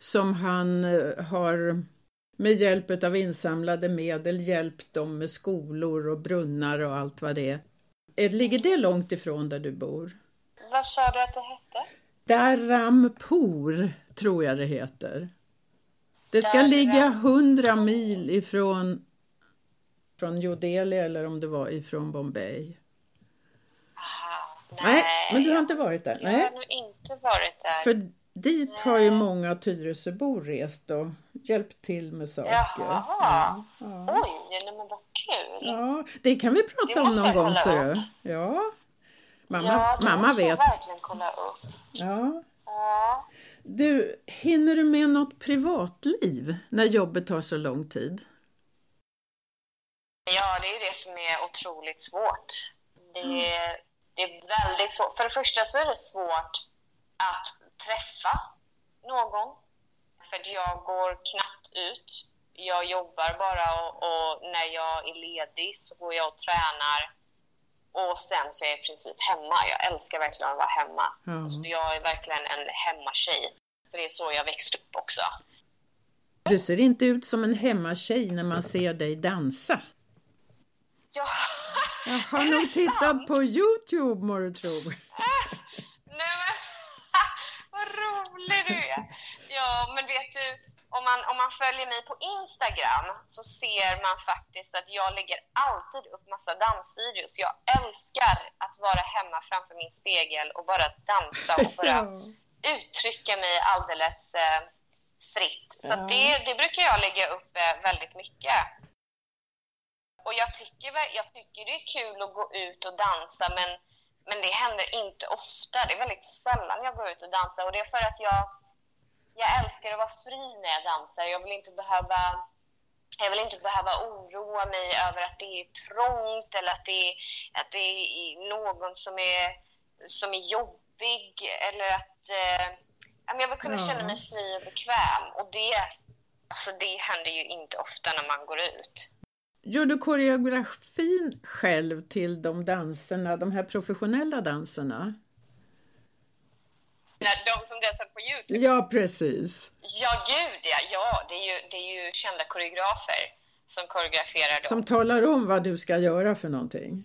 som han eh, har med hjälp av insamlade medel hjälpt dem med skolor och brunnar och allt vad det är. Eh, Ligger det långt ifrån där du bor? Vad sa du att det hette? Dharampur tror jag det heter. Det ska Dharam- ligga hundra mil ifrån från New Delhi eller om det var ifrån Bombay. Aha, nej, Nej, men du har inte varit där. Jag Nej. har nog inte varit där. För dit har ju många Tyresöbor rest och hjälpt till med saker. Jaha. Ja, ja. Oj, nej, men vad kul. Ja, det kan vi prata Det om måste någon jag gång, kolla ser upp. du. Ja, mamma, ja, det mamma måste vet. jag verkligen kolla upp. Ja. Ja. Du, hinner du med något privatliv när jobbet tar så lång tid? Ja, det är ju det som är otroligt svårt. Det är, det är väldigt svårt. För det första så är det svårt att träffa någon. För jag går knappt ut. Jag jobbar bara och, och när jag är ledig så går jag och tränar. Och sen så är jag i princip hemma. Jag älskar verkligen att vara hemma. Ja. Så jag är verkligen en hemmatjej. För det är så jag växte upp också. Du ser inte ut som en hemmatjej när man ser dig dansa. Ja, Jag har nog tittat på YouTube, må du tro. nej men vad rolig du är. Ja, men vet du, om man, om man följer mig på Instagram så ser man faktiskt att jag lägger alltid upp massa dansvideos. Jag älskar att vara hemma framför min spegel och bara dansa och bara uttrycka mig alldeles eh, fritt. Så Ja. det, det brukar jag lägga upp eh, väldigt mycket. Och jag tycker, väl- jag tycker det är kul att gå ut och dansa, men, men det händer inte ofta. Det är väldigt sällan jag går ut och dansar. Och det är för att jag, jag älskar att vara fri när jag dansar. Jag vill inte behöva, jag vill inte behöva oroa mig över att det är trångt eller att det, att det är någon som är, som är jobbig. Eller att eh, ja, men jag vill kunna Ja. känna mig fri och bekväm. Och det, alltså det händer ju inte ofta när man går ut. Gör du koreografin själv till de danserna, de här professionella danserna? När de som dansar på YouTube. Ja, precis. Ja, gud ja. Ja, det är ju, det är ju kända koreografer som koreograferar dem. Som talar om vad du ska göra för någonting.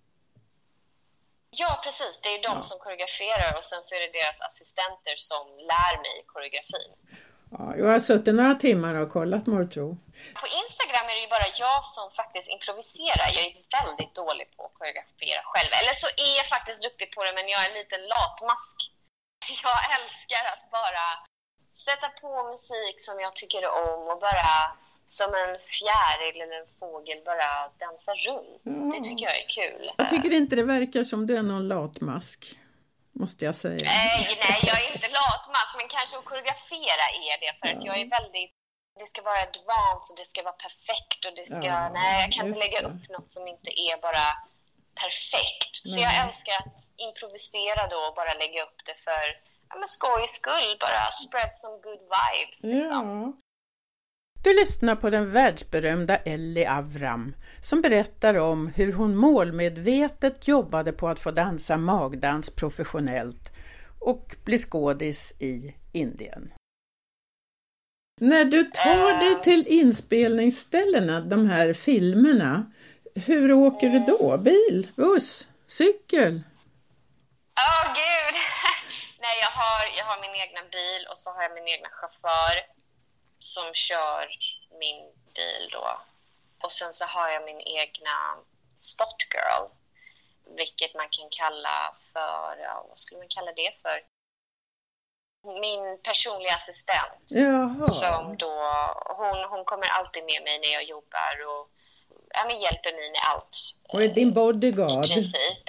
Ja, precis. Det är de Ja. som koreograferar och sen så är det deras assistenter som lär mig koreografin. Ja, jag har suttit några timmar och kollat, må du tro. På Instagram är det ju bara jag som faktiskt improviserar. Jag är väldigt dålig på att koreografera själv. Eller så är jag faktiskt duktig på det, men jag är en liten latmask. Jag älskar att bara sätta på musik som jag tycker om och bara som en fjäril eller en fågel bara dansa runt. Ja. Det tycker jag är kul. Jag tycker inte det verkar som du är någon latmask, måste jag säga. Nej, nej, jag är inte latmask, men kanske att koreografera är det. För att Ja. jag är väldigt, det ska vara advanced och det ska vara perfekt och det ska, Ja, nej, jag kan inte just lägga det. upp något som inte är bara perfekt. Så Nej. jag älskar att improvisera då och bara lägga upp det för, ja men skojs skull, bara spread some good vibes liksom. Ja. Du lyssnar på den världsberömda Ellie Avram som berättar om hur hon målmedvetet jobbade på att få dansa magdans professionellt och bli skådis i Indien. När du tar Äh. dig till inspelningsställena, de här filmerna, hur åker du då? Bil, buss, cykel? Åh gud! Nej, jag har, jag har min egna bil och så har jag min egna chaufför som kör min bil då. Och sen så har jag min egna spotgirl, vilket man kan kalla för, ja, vad skulle man kalla det för? Min personliga assistent. Jaha. Som då, hon, hon kommer alltid med mig när jag jobbar och ja, men hjälper mig med allt. Och är din I bodyguard? princip.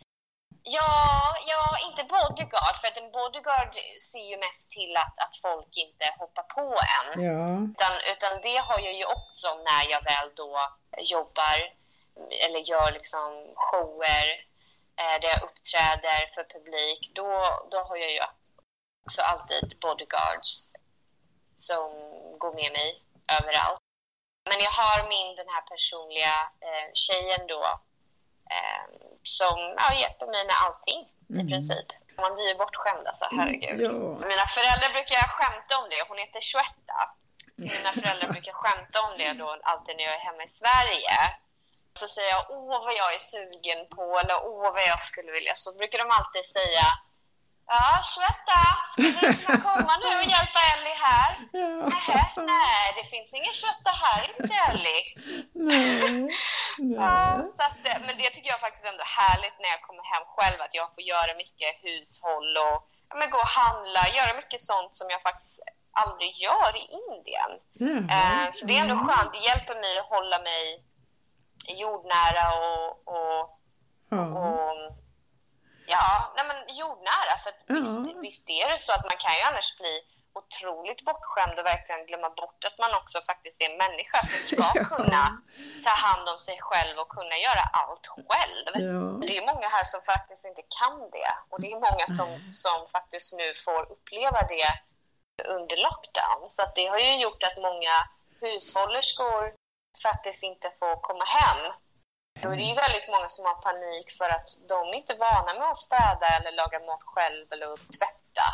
Ja, ja, inte bodyguard, för att en bodyguard ser ju mest till att, att folk inte hoppar på en. Ja. Utan, utan det har jag ju också när jag väl då jobbar eller gör liksom shower eh, där jag uppträder för publik. Då, då har jag ju också alltid bodyguards som går med mig överallt. Men jag har min, den här personliga eh, tjejen då, Eh, som ja, hjälper mig med allting Mm. i princip. Man blir ju bortskämd alltså, herregud. Ja. Mina föräldrar brukar skämta om det. Hon heter Shweta. Så mina föräldrar brukar skämta om det då alltid när jag är hemma i Sverige. Så säger jag, åh vad jag är sugen på, eller åh vad jag skulle vilja. Så brukar de alltid säga, ja Shweta, skulle du kunna komma nu och hjälpa Ellie här? Ja. Nej, nej, det finns ingen Shweta här, inte Ellie. Nej. Nej. Ja, så att, men det tycker jag faktiskt ändå är härligt när jag kommer hem själv, att jag får göra mycket hushåll och ja, men gå och handla, göra mycket sånt som jag faktiskt aldrig gör i Indien. Mm. Eh, så det är ändå skönt, det hjälper mig att hålla mig jordnära och, och, mm. och ja, nej men jordnära, för att mm. visst, visst är det så att man kan ju annars bli otroligt bortskämd och verkligen glömma bort att man också faktiskt är en människa som ska ja. kunna ta hand om sig själv och kunna göra allt själv. Ja. Det är många här som faktiskt inte kan det, och det är många som, som faktiskt nu får uppleva det under lockdown, så att det har ju gjort att många hushållerskor faktiskt inte får komma hem. Då är det ju väldigt många som har panik för att de inte är vana med att städa eller laga mat själv eller tvätta.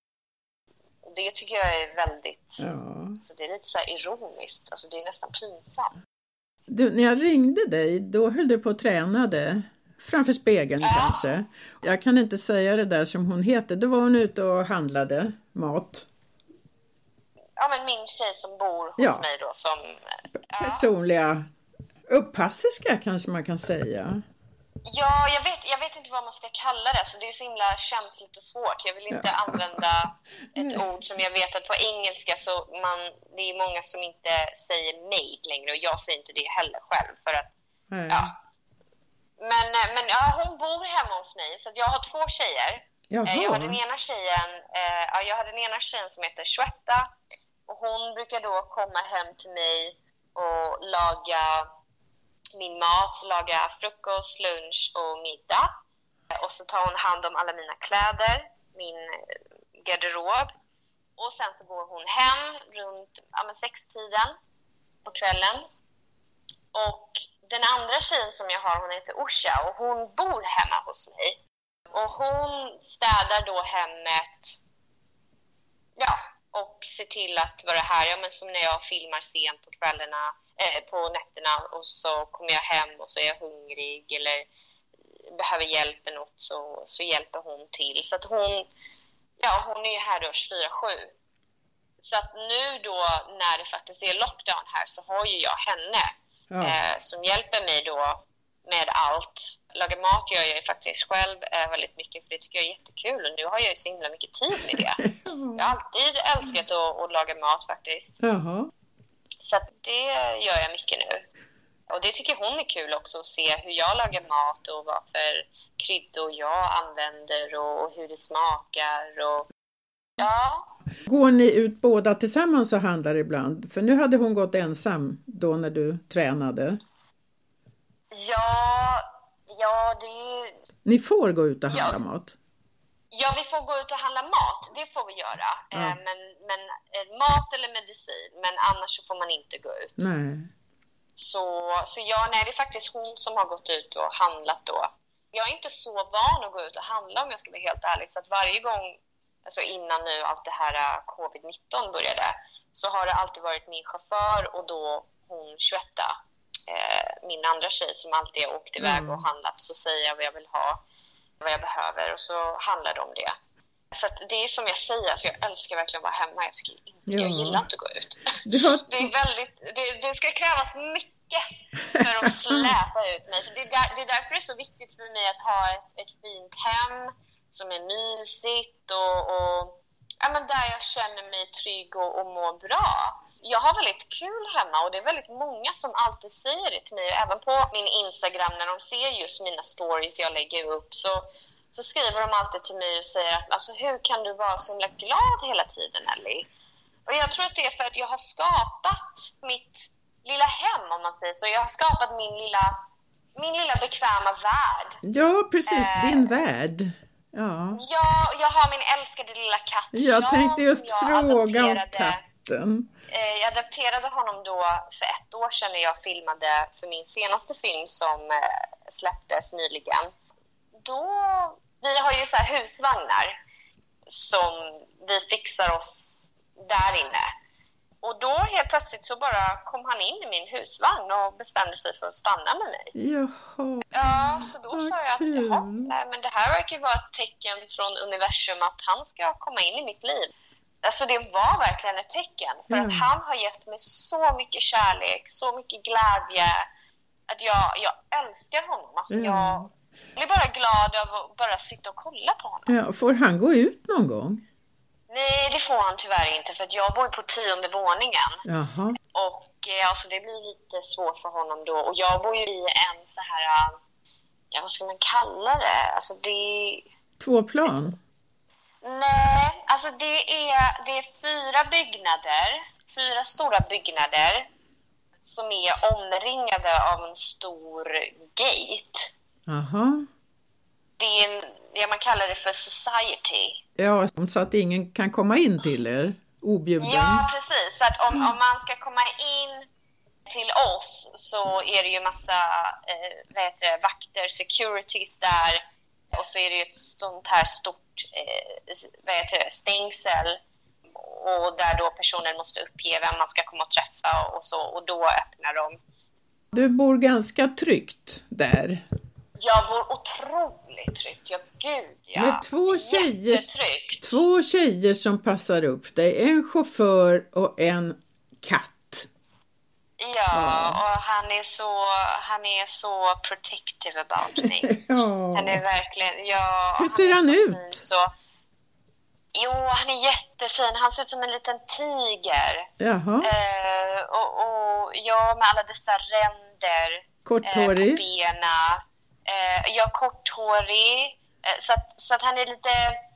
Det tycker jag är väldigt, ja. Så det är lite så här ironiskt, alltså det är nästan pinsamt. Du, när jag ringde dig, då höll du på och tränade framför spegeln ja. kanske. Jag kan inte säga det där som hon heter, då var hon ute och handlade mat. Ja, men min tjej som bor hos ja. mig då, som... Ja. Personliga upphasserska kanske man kan säga. Ja, jag vet, jag vet inte vad man ska kalla det, så det är så himla känsligt och svårt. Jag vill inte ja. använda ett ord som jag vet att på engelska så man, det är många som inte säger maid längre, och jag säger inte det heller själv för att, mm. ja. Men, men ja, hon bor hemma hos mig, så att jag har två tjejer. Jaha. Jag har den ena tjejen, eh, ja, jag har den ena tjejen som heter Shweta, och hon brukar då komma hem till mig och laga min mat, laga frukost, lunch och middag. Och så tar hon hand om alla mina kläder, min garderob. Och sen så går hon hem runt ja, men sextiden på kvällen. Och den andra tjejen som jag har, hon heter Usha, och hon bor hemma hos mig. Och hon städar då hemmet, ja, och ser till att vara här, ja, men som när jag filmar sent på kvällarna, eh, på nätterna, och så kommer jag hem och så är jag hungrig eller behöver hjälp med något, så, så hjälper hon till. Så att hon, ja, hon är ju här då tjugofyra sju. Så att nu då när det faktiskt är lockdown här, så har ju jag henne ja. eh, som hjälper mig då med allt. Laga mat gör jag ju faktiskt själv eh, väldigt mycket, för det tycker jag är jättekul, och nu har jag ju så himla mycket tid med det. Jag har alltid älskat att, att laga mat faktiskt. Uh-huh. Så att det gör jag mycket nu. Och det tycker hon är kul också, att se hur jag lagar mat och vad för kryddor jag använder och, och hur det smakar. Och, ja. Går ni ut båda tillsammans och handlar ibland? För nu hade hon gått ensam då när du tränade. Ja, ja det är ju... Ni får gå ut och handla ja. mat? Ja, vi får gå ut och handla mat. Det får vi göra. Ja. Eh, men, men eh, mat eller medicin. Men annars så får man inte gå ut. Nej. Så, så ja, nej, det är faktiskt hon som har gått ut och handlat då. Jag är inte så van att gå ut och handla, om jag ska vara helt ärlig. Så att varje gång, alltså innan nu allt det här covid nitton började, så har det alltid varit min chaufför och då hon Shweta, eh, min andra tjej som alltid har åkt iväg mm. och handlat. Så säger jag vad jag vill ha, vad jag behöver, och så handlar de om det. Så att det är som jag säger, alltså jag älskar verkligen att vara hemma. Jag, tycker inte, ja. jag gillar inte att gå ut. Har... Det är väldigt, det, det ska krävas mycket för att släpa ut mig. Så det, är där, det är därför det är så viktigt för mig att ha ett, ett fint hem som är mysigt och, och ja, men där jag känner mig trygg och, och mår bra. Jag har väldigt kul hemma, och det är väldigt många som alltid säger det till mig. Även på min Instagram, när de ser just mina stories jag lägger upp, så Så skriver de alltid till mig och säger att alltså, hur kan du vara så himla glad hela tiden, Ellie? Och jag tror att det är för att jag har skapat mitt lilla hem, om man säger så. Jag har skapat min lilla, min lilla bekväma värld. Ja, precis. Eh, din värld. Ja. ja, jag har min älskade lilla katt. Jag tänkte just jag fråga om katten. Eh, jag adopterade honom då för ett år sedan när jag filmade för min senaste film som eh, släpptes nyligen. Då vi har ju så här husvagnar som vi fixar oss där inne. Och då helt plötsligt så bara kom han in i min husvagn och bestämde sig för att stanna med mig. Jaha. Ja, så då Vad sa jag att kul. jaha, nej, men det här verkar vara ett tecken från universum att han ska komma in i mitt liv. Alltså det var verkligen ett tecken. För Mm. att han har gett mig så mycket kärlek, så mycket glädje. Att jag, jag älskar honom. Alltså Mm. jag blir bara glad av att bara sitta och kolla på honom. Ja, får han gå ut någon gång? Nej, det får han tyvärr inte. För att jag bor på tionde våningen. Jaha. Och eh, alltså, det blir lite svårt för honom då. Och jag bor ju i en så här... Ja, vad ska man kalla det? Alltså det... Två plan? Nej, alltså det är, det är fyra byggnader. Fyra stora byggnader. Som är omringade av en stor gate. Jaha. Det är en, ja, man kallar det för society. Ja, så att ingen kan komma in till er objuden. Ja, precis. Så att om, om man ska komma in till oss så är det ju massa eh, vad heter det, vakter, securities där. Och så är det ju ett sånt här stort eh, vad heter det, stängsel. Och där då personen måste uppge vem man ska komma och träffa och så. Och då öppnar de. Du bor ganska tryggt där. Jag bor otroligt tryggt. Ja, gud ja. Med två tjejer, Jättetryggt. två tjejer som passar upp dig. En chaufför och en katt. Ja, och han är så han är så protective about me. Ja. Han är verkligen, ja. Hur ser är han så ut? fin, så. Jo, han är jättefin. Han ser ut som en liten tiger. Jaha. Eh, och, och ja, med alla dessa ränder Korthårig. eh, på bena. Eh, ja, korthårig. Eh, så, att, så att han är lite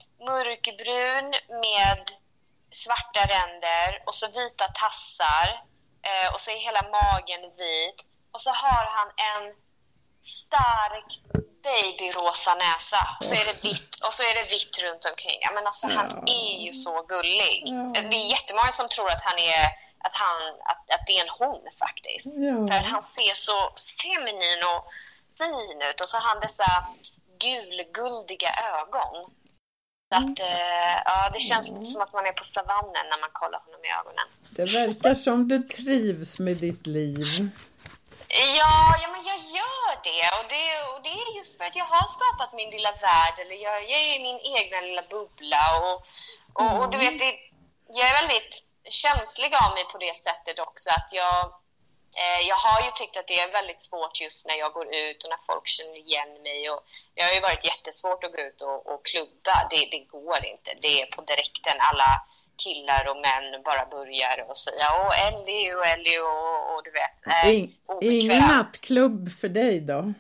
mörkbrun med svarta ränder och så vita tassar. Eh, och så är hela magen vit. Och så har han en stark babyrosa näsa. Så är det vitt, och så är det vitt runt omkring. Ja, men alltså, han Ja. är ju så gullig. Ja. Det är jättemånga som tror att han är att, han, att, att det är en hon faktiskt. Ja. För han ser så feminin och fin ut. Och så har han dessa gulguldiga ögon. Så att, eh, ja, det känns lite som att man är på savannen när man kollar honom i ögonen. Det verkar som du trivs med ditt liv. Ja, ja, men jag gör det. Och, det. och det är just för att jag har skapat min lilla värld. Eller jag, jag är i min egna lilla bubbla. Och, och, mm. och du vet, det, jag är väldigt känslig av mig på det sättet också. Att jag, eh, jag har ju tyckt att det är väldigt svårt just när jag går ut och när folk känner igen mig. Och jag har ju varit jättesvårt att gå ut och, och klubba. Det, det går inte. Det är på direkten. Alla killar och män bara börjar och säga åh Ellie och Ellie och, och du vet. Äh, In, ingen nattklubb för dig då?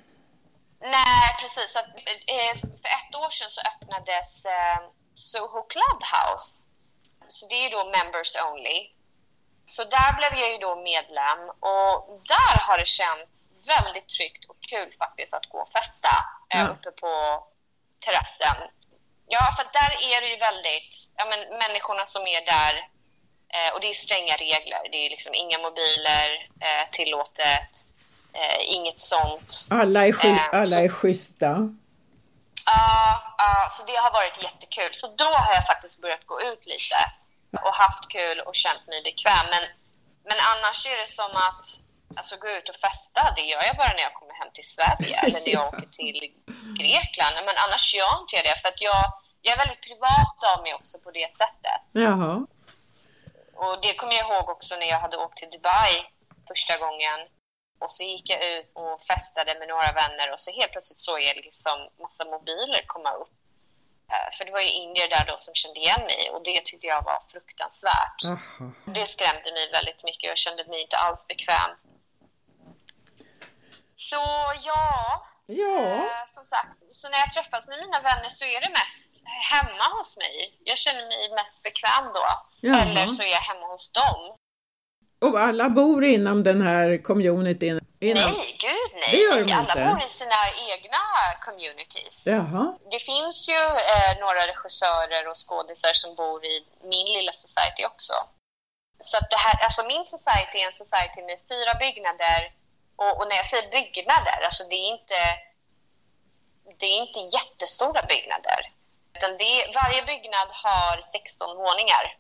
Nej, precis. Att, eh, för ett år sedan så öppnades eh, Soho Clubhouse. Så det är då members only. Så där blev jag ju då medlem och där har det känts väldigt tryggt och kul faktiskt att gå och festa eh, Ja. uppe på terrassen. Ja, för där är det ju väldigt, ja men människorna som är där, eh, och det är stränga regler. Det är liksom inga mobiler eh, tillåtet, eh, inget sånt. Alla är, sky- Eh, alla så- är schyssta. Ja, ja, så det har varit jättekul. Så då har jag faktiskt börjat gå ut lite och haft kul och känt mig bekväm. Men, men annars är det som att alltså, gå ut och festa, det gör jag bara när jag kommer hem till Sverige eller när jag åker till Grekland. Men annars gör inte jag det för att jag, jag är väldigt privat av mig också på det sättet. Jaha. Och det kommer jag ihåg också när jag hade åkt till Dubai första gången. Och så gick jag ut och festade med några vänner och så helt plötsligt såg jag liksom massa mobiler komma upp. Eh, För det var ju indier där då som kände igen mig och det tyckte jag var fruktansvärt. Aha. Det skrämde mig väldigt mycket och jag kände mig inte alls bekväm. Så ja, Ja. eh, som sagt, så när jag träffas med mina vänner så är det mest hemma hos mig. Jag känner mig mest bekväm då. Jaha. Eller så är jag hemma hos dem. Och alla bor inom den här communityn? Inom... Nej, gud nej. Det gör de Alla inte. bor i sina egna communities. Jaha. Det finns ju eh, några regissörer och skådisar som bor i min lilla society också. Så att det här, alltså min society är en society med fyra byggnader. Och, och när jag säger byggnader, alltså det är inte det är inte jättestora byggnader. Utan det, varje byggnad har sexton våningar.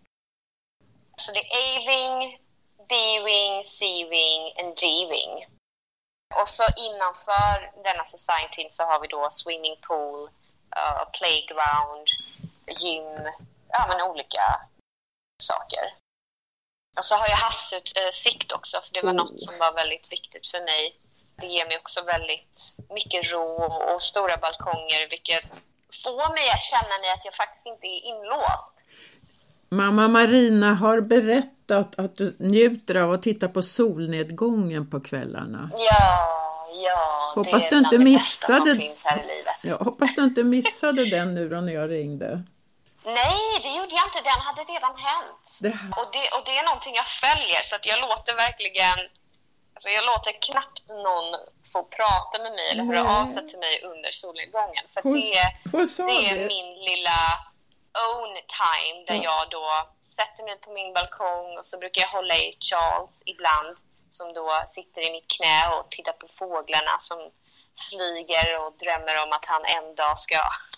Så det är A-wing, B-wing, C-wing och G-wing. Och så innanför denna society så har vi då swimming pool, uh, playground, gym, ja men olika saker. Och så har jag havsutsikt också, för det var något som var väldigt viktigt för mig. Det ger mig också väldigt mycket ro och stora balkonger, vilket får mig att känna mig att jag faktiskt inte är inlåst. Mamma Marina har berättat att du njuter av att titta på solnedgången på kvällarna. Ja, ja. Hoppas det är du inte bland det missade... bästa som finns här i livet. Ja, hoppas du inte missade den nu då när jag ringde. Nej, det gjorde jag inte. Den hade redan hänt. Det... Och, det, och det är någonting jag följer, så att jag låter verkligen... Alltså jag låter knappt någon få prata med mig eller höra av sig till mig under solnedgången. För hon, det, hon sa det är det. min lilla own time där ja. jag då sätter mig på min balkong och så brukar jag hålla i Charles ibland som då sitter i mitt knä och tittar på fåglarna som flyger och drömmer om att han en dag ska,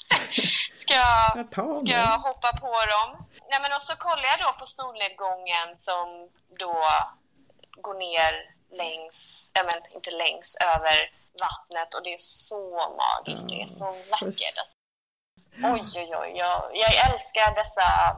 ska, ska hoppa på dem. Nej, men och så kollar jag då på solnedgången som då går ner längs, ja men inte längs, över vattnet, och det är så magiskt, det är så vackert. Alltså, oj, oj, oj, jag, jag älskar dessa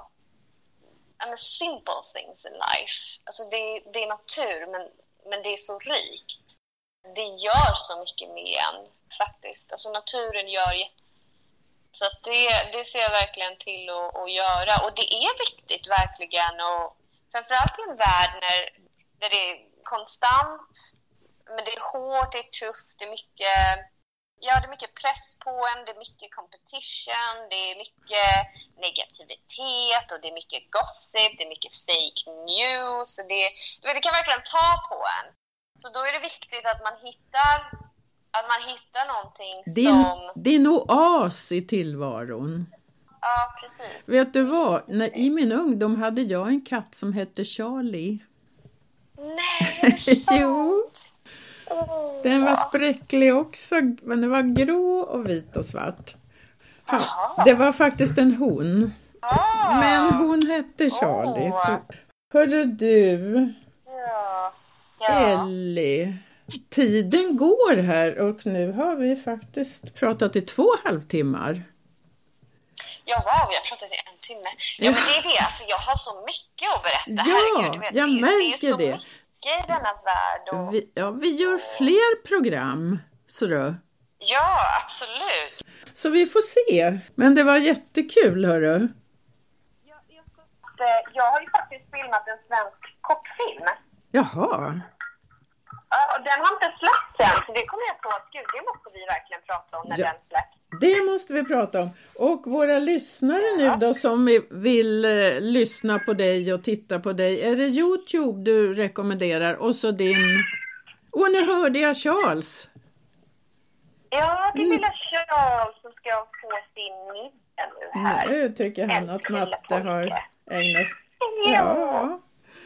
I mean, simple things in life. Alltså det, det är natur, men, men det är så rikt. Det gör så mycket med en, faktiskt. Alltså naturen gör jätte... Så att det, det ser jag verkligen till att, att göra. Och det är viktigt, verkligen. Och framförallt i en värld när, när det är konstant, men det är hårt, det är tufft, det är mycket, ja, det är mycket press på en, det är mycket competition, det är mycket negativitet och det är mycket gossip, det är mycket fake news, och det, det kan verkligen ta på en. Så då är det viktigt att man hittar att man hittar någonting din, som... Din oas i tillvaron. Ja, precis. Vet du vad? När, i min ungdom hade jag en katt som hette Charlie. Nej, är det sant? Jo. Oh, den var spräcklig också, men det var grå och vit och svart. Ha, det var faktiskt en hon. Ah. Men hon hette Charlie. Oh. Hörde du? Ja. Ja. Ellie. Tiden går här och nu har vi faktiskt pratat i två halvtimmar. Ja, wow, vi har pratat i en timme. Ja, ja, men det är det. Alltså, jag har så mycket att berätta. Ja, herregud, du vet, jag det, märker det. är så det. mycket i denna värld. Och... Vi, ja, vi gör fler program, så du. Ja, absolut. Så vi får se. Men det var jättekul, hörru. Jag, jag, jag har ju faktiskt filmat en svensk kortfilm. Jaha. Ja, den har inte släppts än, så det kommer jag på att gud, det måste vi verkligen prata om när ja, den släpps. Det måste vi prata om. Och våra lyssnare ja. nu då som vill eh, lyssna på dig och titta på dig. Är det YouTube du rekommenderar? Och så din... Åh, nu hörde jag Charles. Ja, det är lilla Charles som ska få sin middag nu här. Nu tycker han att Matte har ägnat... Ja. Ja.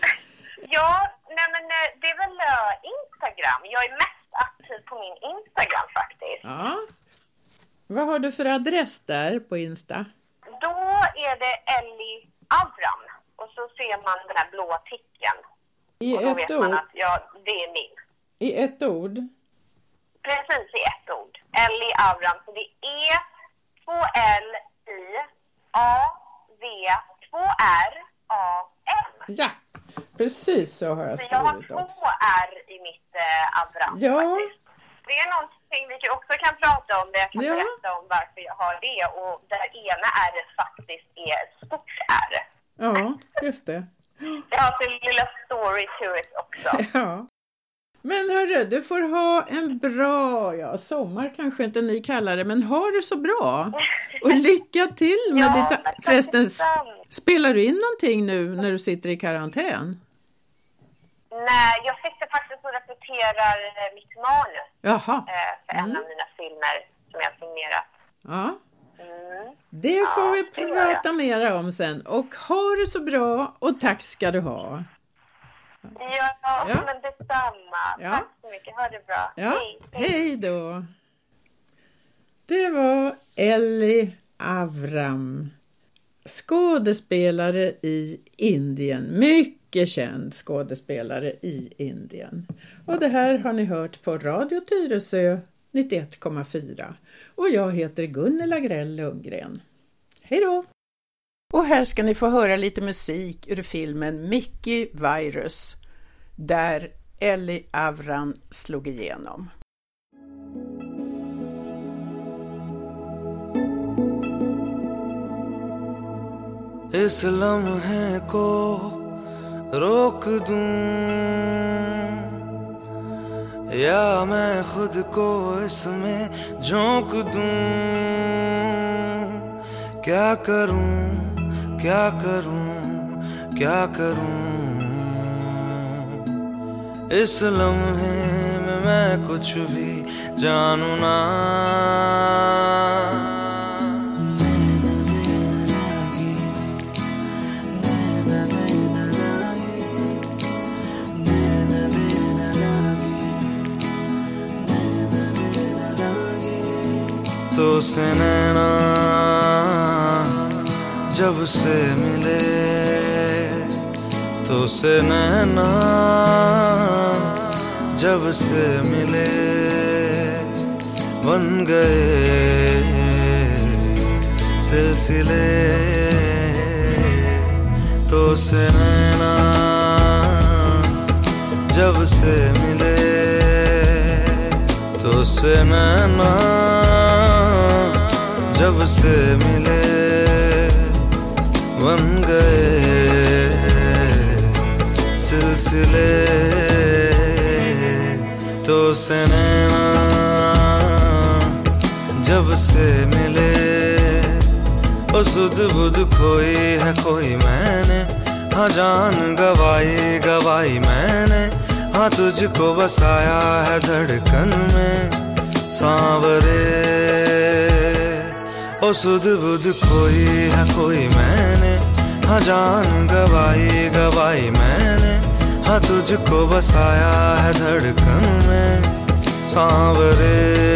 Ja, nej men det är väl Instagram. Jag är mest aktiv på min Instagram faktiskt. Ja. Vad har du för adress där på Insta? Då är det Ellie Avram. Och så ser man den här blå ticken. I och då ett vet ord? man att ja, det är min. I ett ord? Precis, i ett ord. Ellie Avram. Så det är två L I A V två R A M. Ja, precis så har jag skrivit också. Så jag har två R i mitt eh, Avram ja. faktiskt. Det är någonting vi också kan prata om, det jag kan ja. berätta om varför jag har det. Och det ena är det faktiskt är ett stort R. Ja, just det. Det har sin lilla story to it också. Ja. Men hörru, du får ha en bra, ja, sommar kanske inte ni kallar det, men ha det så bra. Och lycka till med ja, ditt... Förresten, spelar du in någonting nu när du sitter i karantän? Nej, jag sitter faktiskt och repeterar mitt manus. Jaha. För en mm. av mina filmer som jag har signerat. Ja. Mm. Det får ja, vi det prata mera om sen. Och ha det så bra och tack ska du ha. Ja, ja. men detsamma. Ja. Tack så mycket. Ha det bra. Ja. Hej. Hej då. Det var Ellie Avram, skådespelare i Indien, mycket känd skådespelare i Indien. Och det här har ni hört på Radio Tyresö nittioett komma fyra. Och jag heter Gunnel Agrell Lundgren. Hej då! Och här ska ni få höra lite musik ur filmen Mickey Virus, där Ellie Avram slog igenom. इस लम्हे को रोक दूं या मैं खुद को इसमें झोंक दूं, क्या करूं क्या करूं क्या करूं, इस लम्हे में मैं कुछ भी जानूं ना। तो से नैना जब से मिले, तो से नैना जब से मिले, बन गए सिलसिले। तो से नैना जब से मिले, तो से नैना जब से मिले, बन गए सिलसिले। तो से नैना जब से मिले, ओ सुध बुध खोई है कोई मैंने, हाँ जान गवाई गवाई मैंने, हाँ तुझको बसाया है धड़कन में सांवरे। ओ सुध बुध खोई है कोई मैंने, हाँ जान गवाई गवाई मैंने, हाँ तुझको बसाया है धड़कन में सांवरे।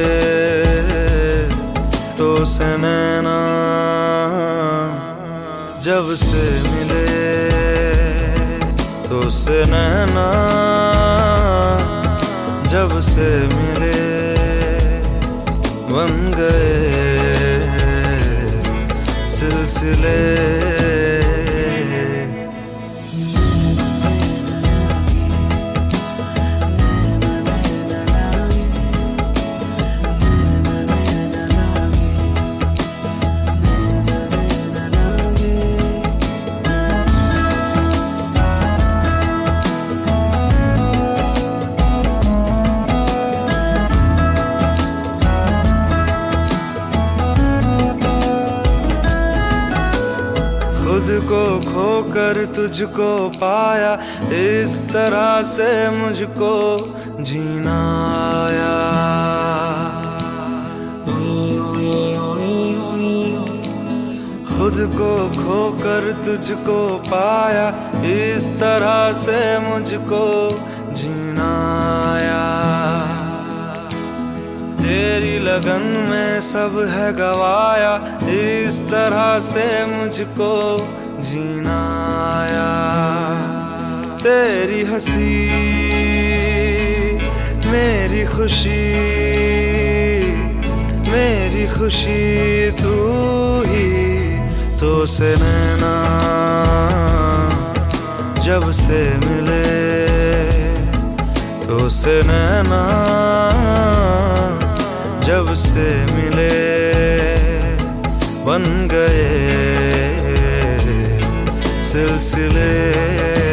तो से नैना जब से मिले, तो से नैना जब से मिले, बन गए सिलसिले। खुद को खोकर तुझको पाया, इस तरह से मुझको जीना आया। खुद को खोकर तुझको पाया, इस तरह से मुझको जीना आया। तेरी लगन में सब है गवाया, इस तरह से मुझको जीना आया। तेरी हंसी मेरी खुशी, मेरी खुशी तू ही। तो से नैना जब से मिले, तो से नैना जब से मिले, बन गए सिलसिले।